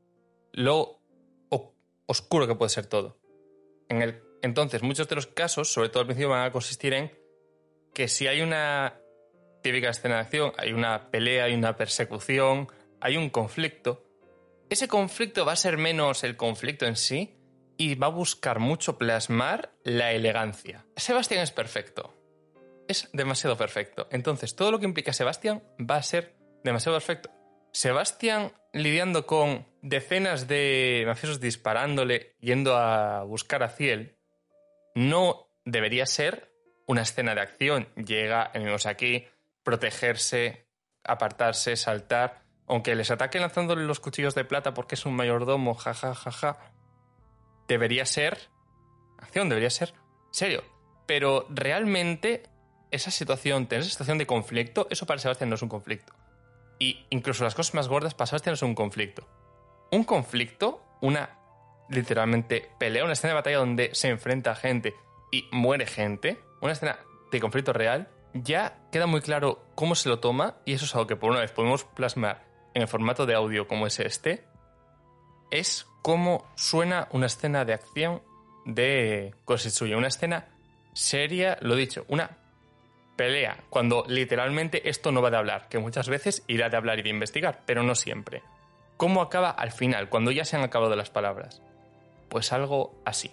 lo o- oscuro que puede ser todo. En el, entonces, muchos de los casos, sobre todo al principio, van a consistir en que si hay una típica escena de acción, hay una pelea, hay una persecución, hay un conflicto, ese conflicto va a ser menos el conflicto en sí y va a buscar mucho plasmar la elegancia. Sebastián es perfecto. Es demasiado perfecto. Entonces, todo lo que implica Sebastián va a ser demasiado perfecto. Sebastián lidiando con decenas de mafiosos disparándole, yendo a buscar a Ciel, no debería ser una escena de acción. Llega, enemigos aquí, protegerse, apartarse, saltar. Aunque les ataque lanzándole los cuchillos de plata porque es un mayordomo, jaja, jaja. Debería ser acción, debería ser serio. Pero realmente esa situación, tener esa situación de conflicto, eso para Sebastián no es un conflicto. Y incluso las cosas más gordas para Sebastián no son un conflicto. Un conflicto, una literalmente pelea, una escena de batalla donde se enfrenta a gente y muere gente, una escena de conflicto real, ya queda muy claro cómo se lo toma, y eso es algo que por una vez podemos plasmar en el formato de audio como es este, es cómo suena una escena de acción de Koshitsuya, una escena seria, lo dicho, una pelea, cuando literalmente esto no va de hablar, que muchas veces irá de hablar y de investigar, pero no siempre. ¿Cómo acaba al final, cuando ya se han acabado las palabras? Pues algo así.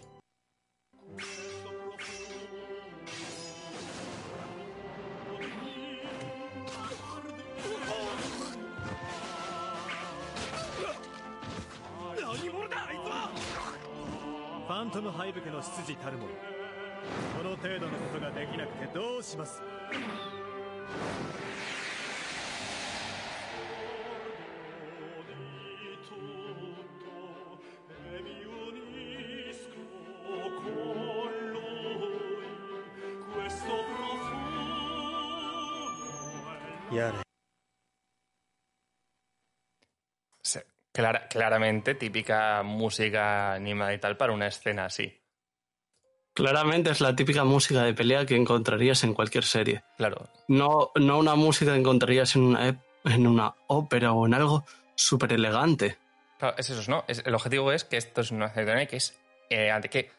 Sí, clara, claramente típica música animada y tal para una escena así. Claramente es la típica música de pelea que encontrarías en cualquier serie. Claro. No, no una música que encontrarías en una, en una ópera o en algo súper elegante. Claro, es eso, ¿no? Es, el objetivo es que esto es una serie que es elegante, que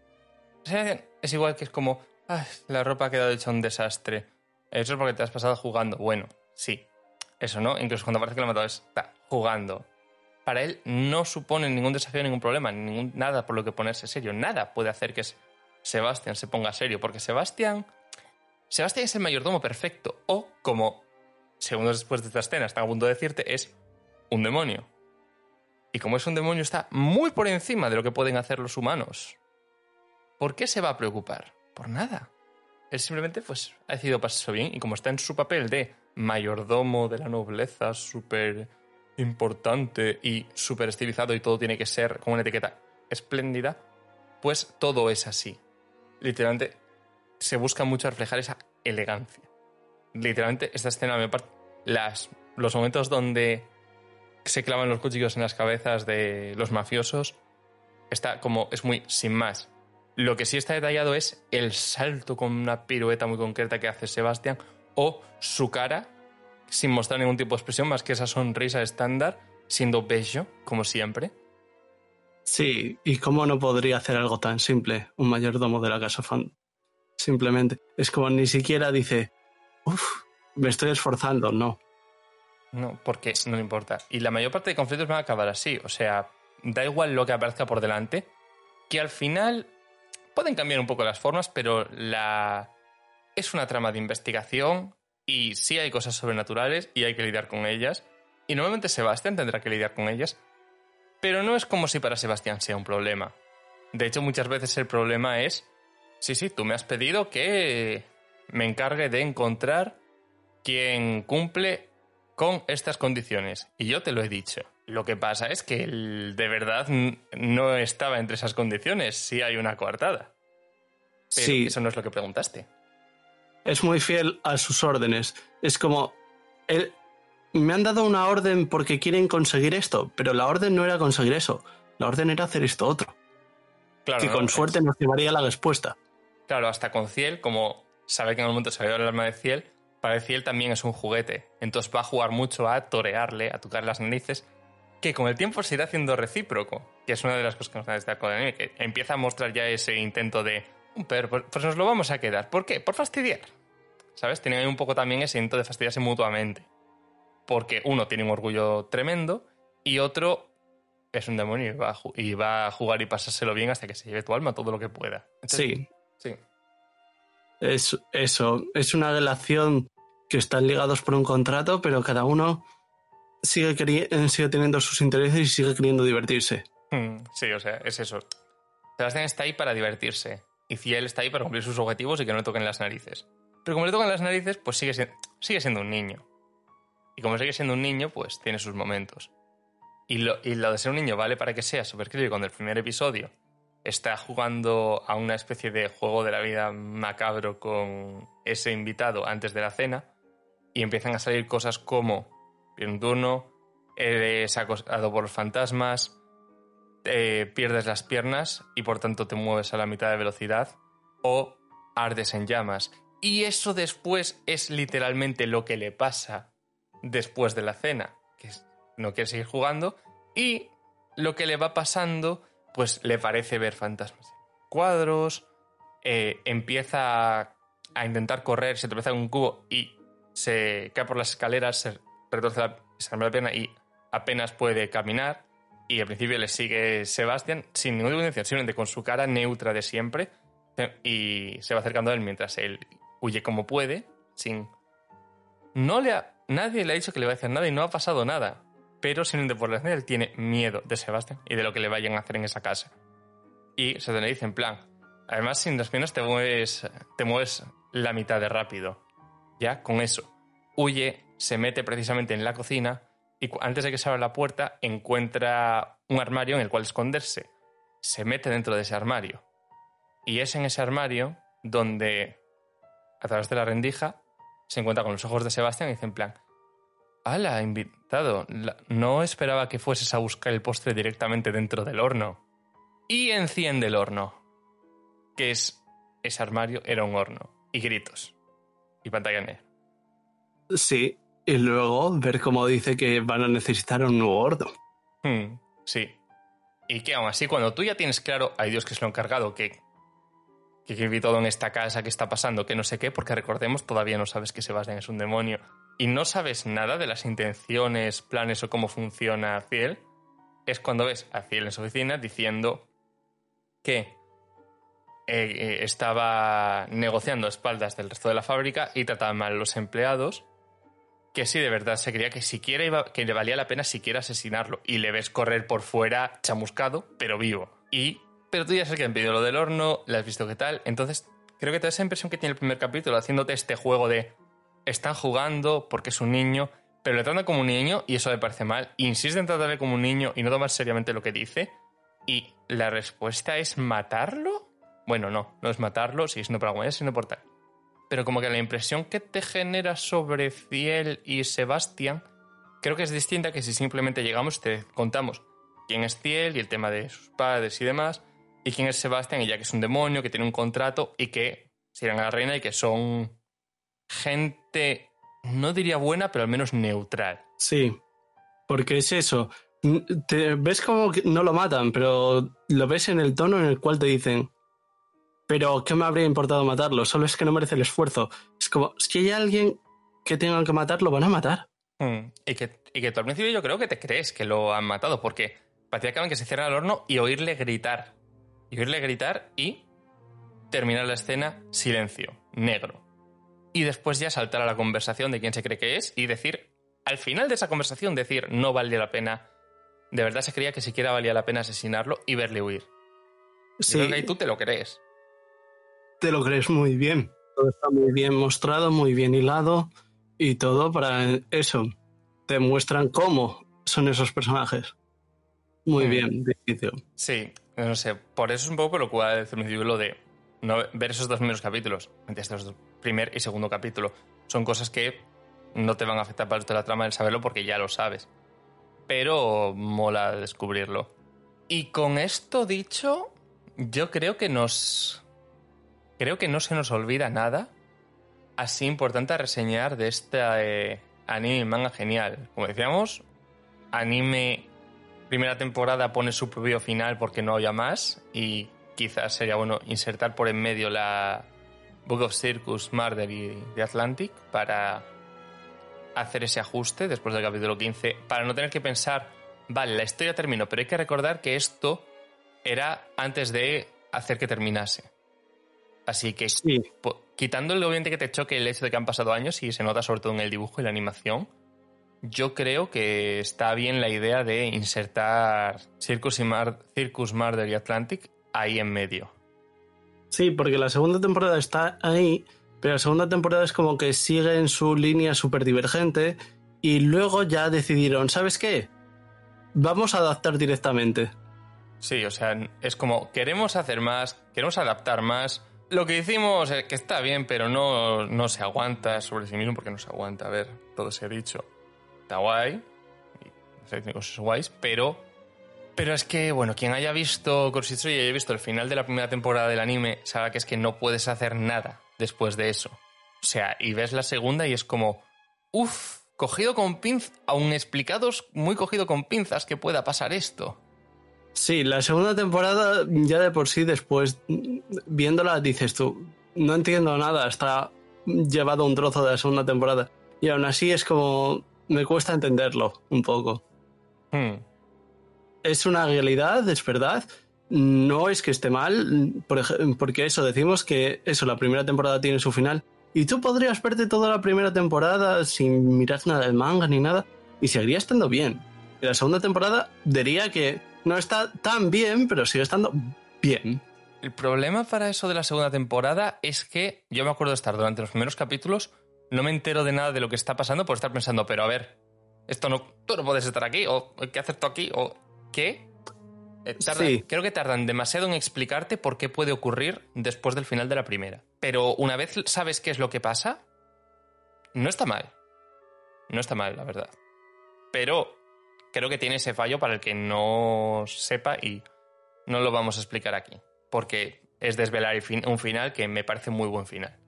es igual que es como, ay, la ropa ha quedado hecha un desastre. Eso es porque te has pasado jugando. Bueno, sí, eso, ¿no? Incluso cuando parece que lo ha matado está jugando. Para él no supone ningún desafío, ningún problema, ningún, nada por lo que ponerse serio. Nada puede hacer que Sebastián se ponga serio, porque Sebastián... Sebastián es el mayordomo perfecto, o como segundos después de esta escena están a punto de decirte, es un demonio. Y como es un demonio está muy por encima de lo que pueden hacer los humanos. ¿Por qué se va a preocupar? Por nada. Él simplemente pues, ha decidido pasarse bien, y como está en su papel de mayordomo de la nobleza, súper importante y súper estilizado, y todo tiene que ser con una etiqueta espléndida, pues todo es así. Literalmente se busca mucho reflejar esa elegancia. Literalmente esta escena me parte... Las, los momentos donde se clavan los cuchillos en las cabezas de los mafiosos está como... es muy sin más. Lo que sí está detallado es el salto con una pirueta muy concreta que hace Sebastián, o su cara sin mostrar ningún tipo de expresión más que esa sonrisa estándar, siendo bello, como siempre. Sí, ¿y cómo no podría hacer algo tan simple un mayordomo de la casa fan? Simplemente, es como ni siquiera dice, uff, me estoy esforzando, no. No, porque no le importa. Y la mayor parte de conflictos van a acabar así, o sea, da igual lo que aparezca por delante, que al final pueden cambiar un poco las formas, pero la... es una trama de investigación y sí hay cosas sobrenaturales y hay que lidiar con ellas. Y normalmente Sebastián tendrá que lidiar con ellas, pero no es como si para Sebastián sea un problema. De hecho, muchas veces el problema es, sí, sí, tú me has pedido que me encargue de encontrar quien cumple con estas condiciones. Y yo te lo he dicho. Lo que pasa es que él de verdad no estaba entre esas condiciones. Sí hay una coartada. Pero sí, eso no es lo que preguntaste. Es muy fiel a sus órdenes. Es como... Él, me han dado una orden porque quieren conseguir esto, pero la orden no era conseguir eso. La orden era hacer esto otro. Claro, que no, con suerte es... nos llevaría la respuesta. Claro, hasta con Ciel, como sabe que en algún momento se ha ido el arma de Ciel, para Ciel también es un juguete. Entonces va a jugar mucho a torearle, a tocar las narices, que con el tiempo se irá haciendo recíproco, que es una de las cosas que nos da destacar con el anime, que empieza a mostrar ya ese intento de, pero pues nos lo vamos a quedar. ¿Por qué? Por fastidiar. ¿sabes? Tienen ahí un poco también ese intento de fastidiarse mutuamente. Porque uno tiene un orgullo tremendo y otro es un demonio y va, a ju- y va a jugar y pasárselo bien hasta que se lleve tu alma todo lo que pueda. Entonces, Sí, sí. es eso. Es una relación que están ligados por un contrato, pero cada uno sigue, queri- eh, sigue teniendo sus intereses y sigue queriendo divertirse. Mm, Sí, o sea, es eso. Sebastián está ahí para divertirse y Ciel está ahí para cumplir sus objetivos y que no le toquen las narices. Pero como le tocan las narices, pues sigue, si- sigue siendo un niño. Y como sigue siendo un niño, pues tiene sus momentos. Y lo, y lo de ser un niño vale para que sea súper creepy cuando el primer episodio está jugando a una especie de juego de la vida macabro con ese invitado antes de la cena y empiezan a salir cosas como en un turno, eres acosado por los fantasmas, eh, pierdes las piernas y por tanto te mueves a la mitad de velocidad o ardes en llamas. Y eso después es literalmente lo que le pasa después de la cena, que es- no quiere seguir jugando y lo que le va pasando pues le parece ver fantasmas en cuadros, eh, empieza a, a intentar correr, se tropieza con un cubo y se cae por las escaleras, se retorce la, se rompe la pierna y apenas puede caminar. Y al principio le sigue Sebastián sin ninguna intención, simplemente con su cara neutra de siempre. Y se va acercando a él mientras él huye como puede, sin... No le ha... Nadie le ha dicho que le va a hacer nada y no ha pasado nada. Pero simplemente por la escena él tiene miedo de Sebastián y de lo que le vayan a hacer en esa casa. Y se te le dice en plan... Además, sin las piernas te mueves, te mueves la mitad de rápido. Ya, con eso. Huye, se mete precisamente en la cocina y cu- antes de que se abra la puerta encuentra un armario en el cual esconderse. Se mete dentro de ese armario. Y es en ese armario donde, a través de la rendija, se encuentra con los ojos de Sebastián y dice en plan: ¡Hala, invitado! La- No esperaba que fueses a buscar el postre directamente dentro del horno. Y enciende el horno. Que es... Ese armario era un horno. Y gritos. Y pantalla negra. Sí, y luego ver cómo dice que van a necesitar un nuevo horno. Hmm, sí. Y que aún así, cuando tú ya tienes claro, ay Dios, que es lo encargado, que, que, que vi todo en esta casa, que está pasando, que no sé qué, porque recordemos, todavía no sabes que Sebastián es un demonio y no sabes nada de las intenciones, planes o cómo funciona Ciel, es cuando ves a Ciel en su oficina diciendo que eh, eh, estaba negociando a espaldas del resto de la fábrica y trataba mal a los empleados, que sí, de verdad, se creía que siquiera iba, que le valía la pena siquiera asesinarlo. Y le ves correr por fuera chamuscado, pero vivo. Y, pero tú ya sabes que han pedido lo del horno, le has visto qué tal. Entonces, creo que toda esa impresión que tiene el primer capítulo, haciéndote este juego de están jugando porque es un niño, pero le tratan como un niño y eso le parece mal. Insiste en tratarle como un niño y no tomar seriamente lo que dice. Y la respuesta es matarlo. Bueno, no, no es matarlo, si es no por alguna vez, sino por tal. Pero como que la impresión que te genera sobre Ciel y Sebastián creo que es distinta que si simplemente llegamos y te contamos quién es Ciel y el tema de sus padres y demás, y quién es Sebastián y ya que es un demonio, que tiene un contrato y que sirven a la reina y que son gente, no diría buena, pero al menos neutral. Sí, porque es eso. N- Te ves como que no lo matan, pero lo ves en el tono en el cual te dicen, pero ¿qué me habría importado matarlo? Solo es que no merece el esfuerzo. Es como, si hay alguien que tengan que matar, lo van a matar. Mm, Y, que, y que tú al principio yo creo que te crees que lo han matado, porque parecía que que se cierra el horno y oírle gritar. Y oírle gritar y terminar la escena, silencio, negro. Y después ya saltar a la conversación de quién se cree que es y decir, al final de esa conversación, decir, no vale la pena, de verdad se creía que siquiera valía la pena asesinarlo y verle huir. Yo creo que ahí Sí, tú te lo crees. te lo crees muy bien. Todo está muy bien mostrado, muy bien hilado y todo para eso. Te muestran cómo son esos personajes. Muy Hmm. bien, difícil. Sí, no sé, por eso es un poco por lo cual el principio lo de no ver esos dos primeros capítulos, estos dos, primer y segundo capítulo, son cosas que no te van a afectar para la trama del saberlo porque ya lo sabes. Pero mola descubrirlo. Y con esto dicho, yo creo que nos... Creo que no se nos olvida nada así importante a reseñar de este eh, anime y manga genial. Como decíamos, anime primera temporada pone su propio final porque no había más y quizás sería bueno insertar por en medio la, Book of Circus, Murder y The Atlantic para hacer ese ajuste después del capítulo quince, para no tener que pensar, vale, la historia terminó, pero hay que recordar que esto era antes de hacer que terminase. Así que, sí. po- quitando el obviamente que te choque el hecho de que han pasado años y se nota sobre todo en el dibujo y la animación, yo creo que está bien la idea de insertar Circus, y Mar- Circus Murder y Atlantic ahí en medio. Sí, porque la segunda temporada está ahí, pero la segunda temporada es como que sigue en su línea súper divergente y luego ya decidieron, ¿sabes qué? Vamos a adaptar directamente. Sí, o sea, es como, queremos hacer más, queremos adaptar más. Lo que hicimos es que está bien, pero no, no se aguanta sobre sí mismo porque no se aguanta. A ver, todo se ha dicho. Está guay, y hay cosas guays, pero... Pero es que, bueno, quien haya visto Crusader y haya visto el final de la primera temporada del anime, sabe que es que no puedes hacer nada después de eso. O sea, y ves la segunda y es como... Uf, cogido con pinzas, aún explicados, muy cogido con pinzas que pueda pasar esto. Sí, la segunda temporada ya de por sí después, viéndola, dices tú, no entiendo nada, está llevado un trozo de la segunda temporada. Y aún así es como, me cuesta entenderlo un poco. Hmm. Es una realidad, es verdad. No es que esté mal, por ej- porque eso, decimos que eso, la primera temporada tiene su final. Y tú podrías verte toda la primera temporada sin mirar nada del manga ni nada, y seguiría estando bien. Y la segunda temporada diría que no está tan bien, pero sigue estando bien. El problema para eso de la segunda temporada es que yo me acuerdo de estar durante los primeros capítulos, no me entero de nada de lo que está pasando por estar pensando, pero a ver, esto no, tú no puedes estar aquí, o ¿qué haces tú aquí? O ¿qué? Eh, tarda- Sí. Creo que tardan demasiado en explicarte por qué puede ocurrir después del final de la primera. Pero una vez sabes qué es lo que pasa, no está mal. No está mal, la verdad. Pero creo que tiene ese fallo para el que no sepa y no lo vamos a explicar aquí. Porque es desvelar el fin- un final que me parece muy buen final.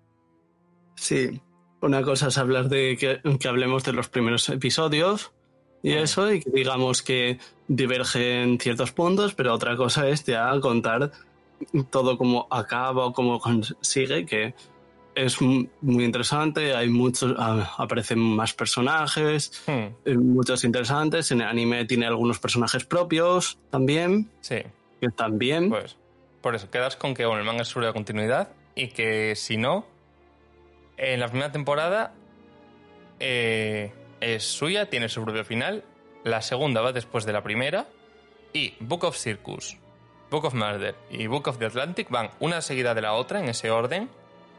Sí, una cosa es hablar de que, que hablemos de los primeros episodios y Mm. eso, y que digamos que divergen ciertos puntos, pero otra cosa es ya contar todo cómo acaba o cómo consigue, que es m- muy interesante, hay muchos, a- aparecen más personajes, Hmm, eh, muchos interesantes, en el anime tiene algunos personajes propios también, sí, que también, pues por eso quedas con que bueno, el manga es sobre la continuidad y que si no, en la primera temporada eh, es suya, tiene su propio final. La segunda va después de la primera. Y Book of Circus, Book of Murder y Book of the Atlantic van una seguida de la otra en ese orden.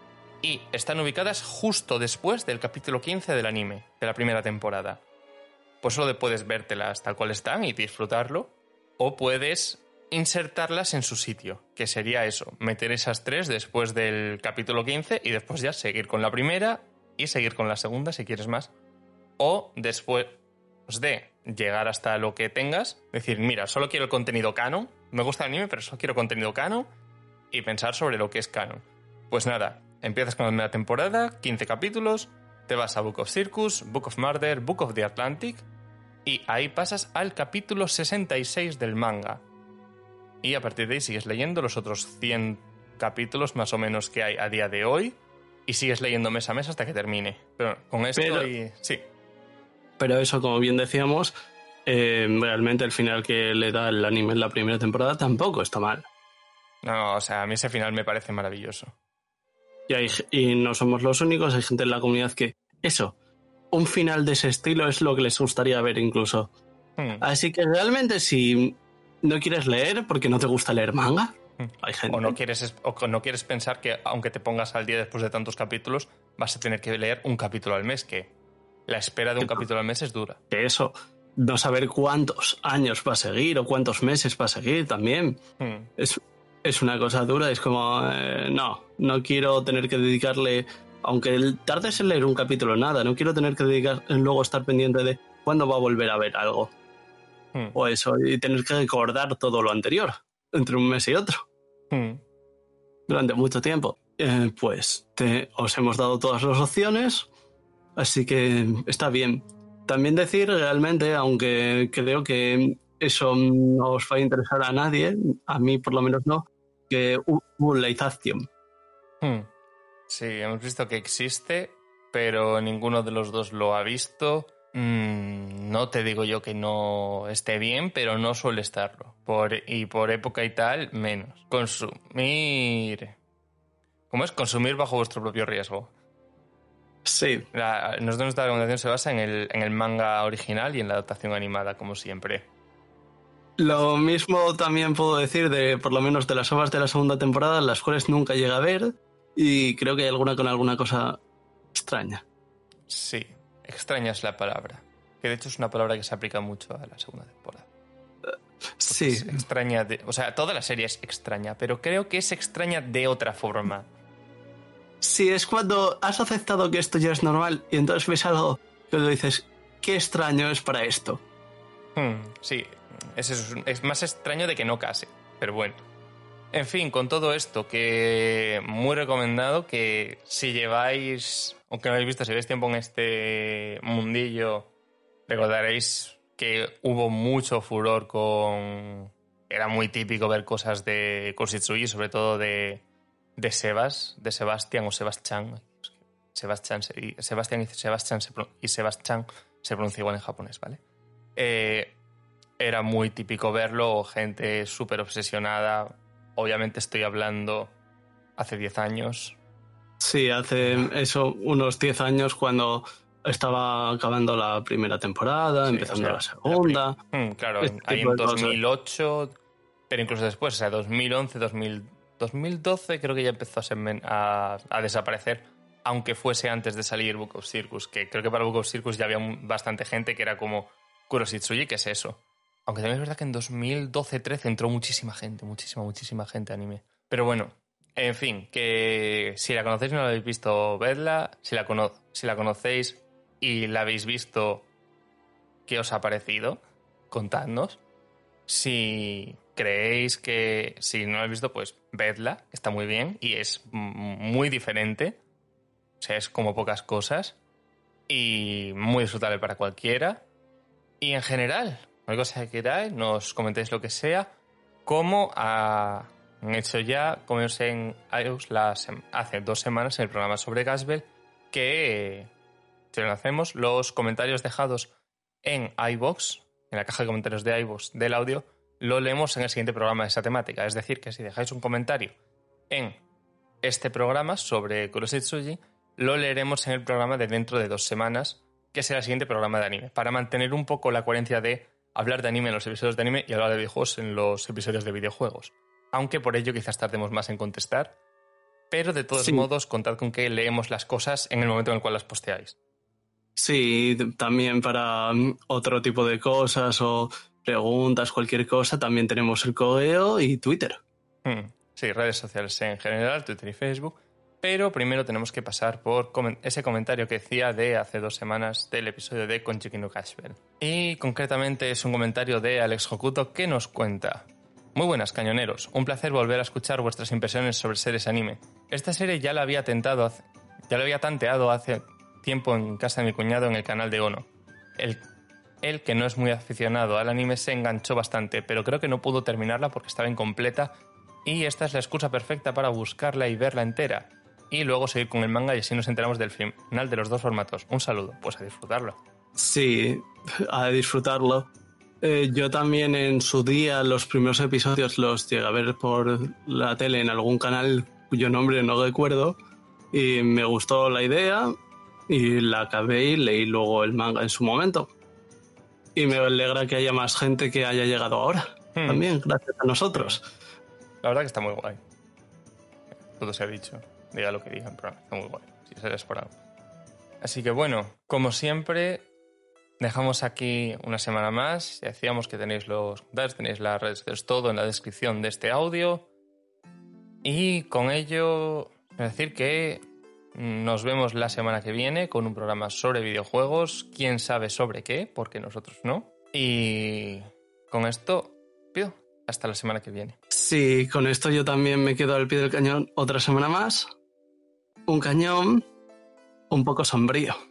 Y están ubicadas justo después del capítulo quince del anime, de la primera temporada. Pues solo puedes vértelas tal cual están y disfrutarlo. O puedes insertarlas en su sitio, que sería eso, meter esas tres después del capítulo quince y después ya seguir con la primera y seguir con la segunda si quieres más. O después de llegar hasta lo que tengas, decir, mira, solo quiero el contenido canon, me gusta el anime, pero solo quiero contenido canon y pensar sobre lo que es canon. Pues nada, empiezas con la primera temporada, quince capítulos, te vas a Book of Circus, Book of Murder, Book of the Atlantic y ahí pasas al capítulo sesenta y seis del manga. Y a partir de ahí sigues leyendo los otros cien capítulos más o menos que hay a día de hoy y sigues leyendo mes a mes hasta que termine. Pero con esto Pero- y... Sí. pero eso, como bien decíamos, eh, realmente el final que le da el anime en la primera temporada tampoco está mal. No, o sea, a mí ese final me parece maravilloso. Y, hay, y no somos los únicos, hay gente en la comunidad que eso, un final de ese estilo es lo que les gustaría ver incluso. Hmm. Así que realmente si no quieres leer porque no te gusta leer manga, hay gente. O no quieres o no quieres pensar que aunque te pongas al día después de tantos capítulos, vas a tener que leer un capítulo al mes, que la espera de un capítulo al mes es dura. Que eso, no saber cuántos años va a seguir o cuántos meses va a seguir también. Hmm. Es, es una cosa dura, es como, eh, no, no quiero tener que dedicarle, aunque tardes en leer un capítulo, nada, no quiero tener que dedicar, luego estar pendiente de cuándo va a volver a ver algo. Hmm. O eso, y tener que recordar todo lo anterior, entre un mes y otro, Hmm. durante mucho tiempo. Eh, pues te, os hemos dado todas las opciones, así que está bien. También decir realmente, aunque creo que eso no os va a interesar a nadie, a mí por lo menos no, que hubo un live action. Hmm. Sí, hemos visto que existe, pero ninguno de los dos lo ha visto. Mm, no te digo yo que no esté bien, pero no suele estarlo. Por, y por época y tal, menos. Consumir... ¿Cómo es? Consumir bajo vuestro propio riesgo. Sí. La, nosotros nuestra recomendación se basa en el, en el manga original y en la adaptación animada, como siempre. Lo mismo también puedo decir de, por lo menos, de las obras de la segunda temporada, las cuales nunca llega a ver, y creo que hay alguna con alguna cosa extraña. Sí, extraña es la palabra. Que de hecho es una palabra que se aplica mucho a la segunda temporada. Sí. Es extraña, de, o sea, toda la serie es extraña, pero creo que es extraña de otra forma. Sí, es cuando has aceptado que esto ya es normal y entonces ves algo que tú dices, qué extraño es para esto. Hmm, sí, es, eso, es más extraño de que no case, pero bueno. En fin, con todo esto, que muy recomendado que si lleváis, aunque no habéis visto, si lleváis tiempo en este mundillo, recordaréis que hubo mucho furor con... Era muy típico ver cosas de Koshitsuji, sobre todo de, de Sebas, de Sebastián o Sebastián. Sebastián, Sebastián y Sebastián se, y Sebastián se pronuncia igual en japonés, ¿vale? Eh, era muy típico verlo, gente súper obsesionada. Obviamente estoy hablando hace diez años. Sí, hace eso unos diez años cuando estaba acabando la primera temporada, sí, empezando o sea, la segunda. La mm, claro, este ahí en dos mil ocho, pero incluso después, o sea, dos mil once, dos mil, dos mil doce creo que ya empezó a, semen, a, a desaparecer, aunque fuese antes de salir Book of Circus, que creo que para Book of Circus ya había bastante gente que era como Kuroshitsuji, ¿qué es eso? Aunque también es verdad que en dos mil doce trece entró muchísima gente, muchísima, muchísima gente a anime. Pero bueno, en fin, que si la conocéis y no la habéis visto, vedla. Si la, cono- si la conocéis y la habéis visto, ¿qué os ha parecido? Contadnos. Si creéis que si no la habéis visto, pues vedla, que está muy bien y es muy diferente. O sea, es como pocas cosas y muy disfrutable para cualquiera. Y en general, cualquier cosa que queráis, nos comentéis lo que sea, como han hecho ya, como en iVoox las, hace dos semanas en el programa sobre Gasbel, que si lo hacemos, los comentarios dejados en iVoox, en la caja de comentarios de iVoox del audio, lo leemos en el siguiente programa de esa temática. Es decir, que si dejáis un comentario en este programa sobre Kuroshitsuji, lo leeremos en el programa de dentro de dos semanas, que será el siguiente programa de anime, para mantener un poco la coherencia de hablar de anime en los episodios de anime y hablar de videojuegos en los episodios de videojuegos. Aunque por ello quizás tardemos más en contestar, pero de todos sí. modos contad con que leemos las cosas en el momento en el cual las posteáis. Sí, también para otro tipo de cosas o preguntas, cualquier cosa, también tenemos el correo y Twitter. Hmm, sí, redes sociales en general, Twitter y Facebook. Pero primero tenemos que pasar por ese comentario que decía de hace dos semanas del episodio de Konjiki no Cashbell. Y concretamente es un comentario de Alex Hokuto que nos cuenta: muy buenas, cañoneros. Un placer volver a escuchar vuestras impresiones sobre series anime. Esta serie ya la había tentado hace, ya la había tanteado hace tiempo en casa de mi cuñado en el canal de Ono. El, él, que no es muy aficionado al anime, se enganchó bastante, pero creo que no pudo terminarla porque estaba incompleta y esta es la excusa perfecta para buscarla y verla entera. Y luego seguir con el manga y así nos enteramos del final de los dos formatos. Un saludo, pues a disfrutarlo. Sí, a disfrutarlo. Eh, yo también en su día los primeros episodios los llegué a ver por la tele en algún canal cuyo nombre no recuerdo y me gustó la idea y la acabé y leí luego el manga en su momento. Y me alegra que haya más gente que haya llegado ahora. Hmm. También, gracias a nosotros. La verdad que está muy guay. Todo se ha dicho. Diga lo que digan, pero está muy guay. Si se les por algo. Así que bueno, como siempre, dejamos aquí una semana más. Ya decíamos que tenéis los contactos, tenéis las redes sociales, todo en la descripción de este audio. Y con ello, decir que nos vemos la semana que viene con un programa sobre videojuegos. Quién sabe sobre qué, porque nosotros no. Y con esto, pido hasta la semana que viene. Sí, con esto yo también me quedo al pie del cañón otra semana más. Un cañón un poco sombrío.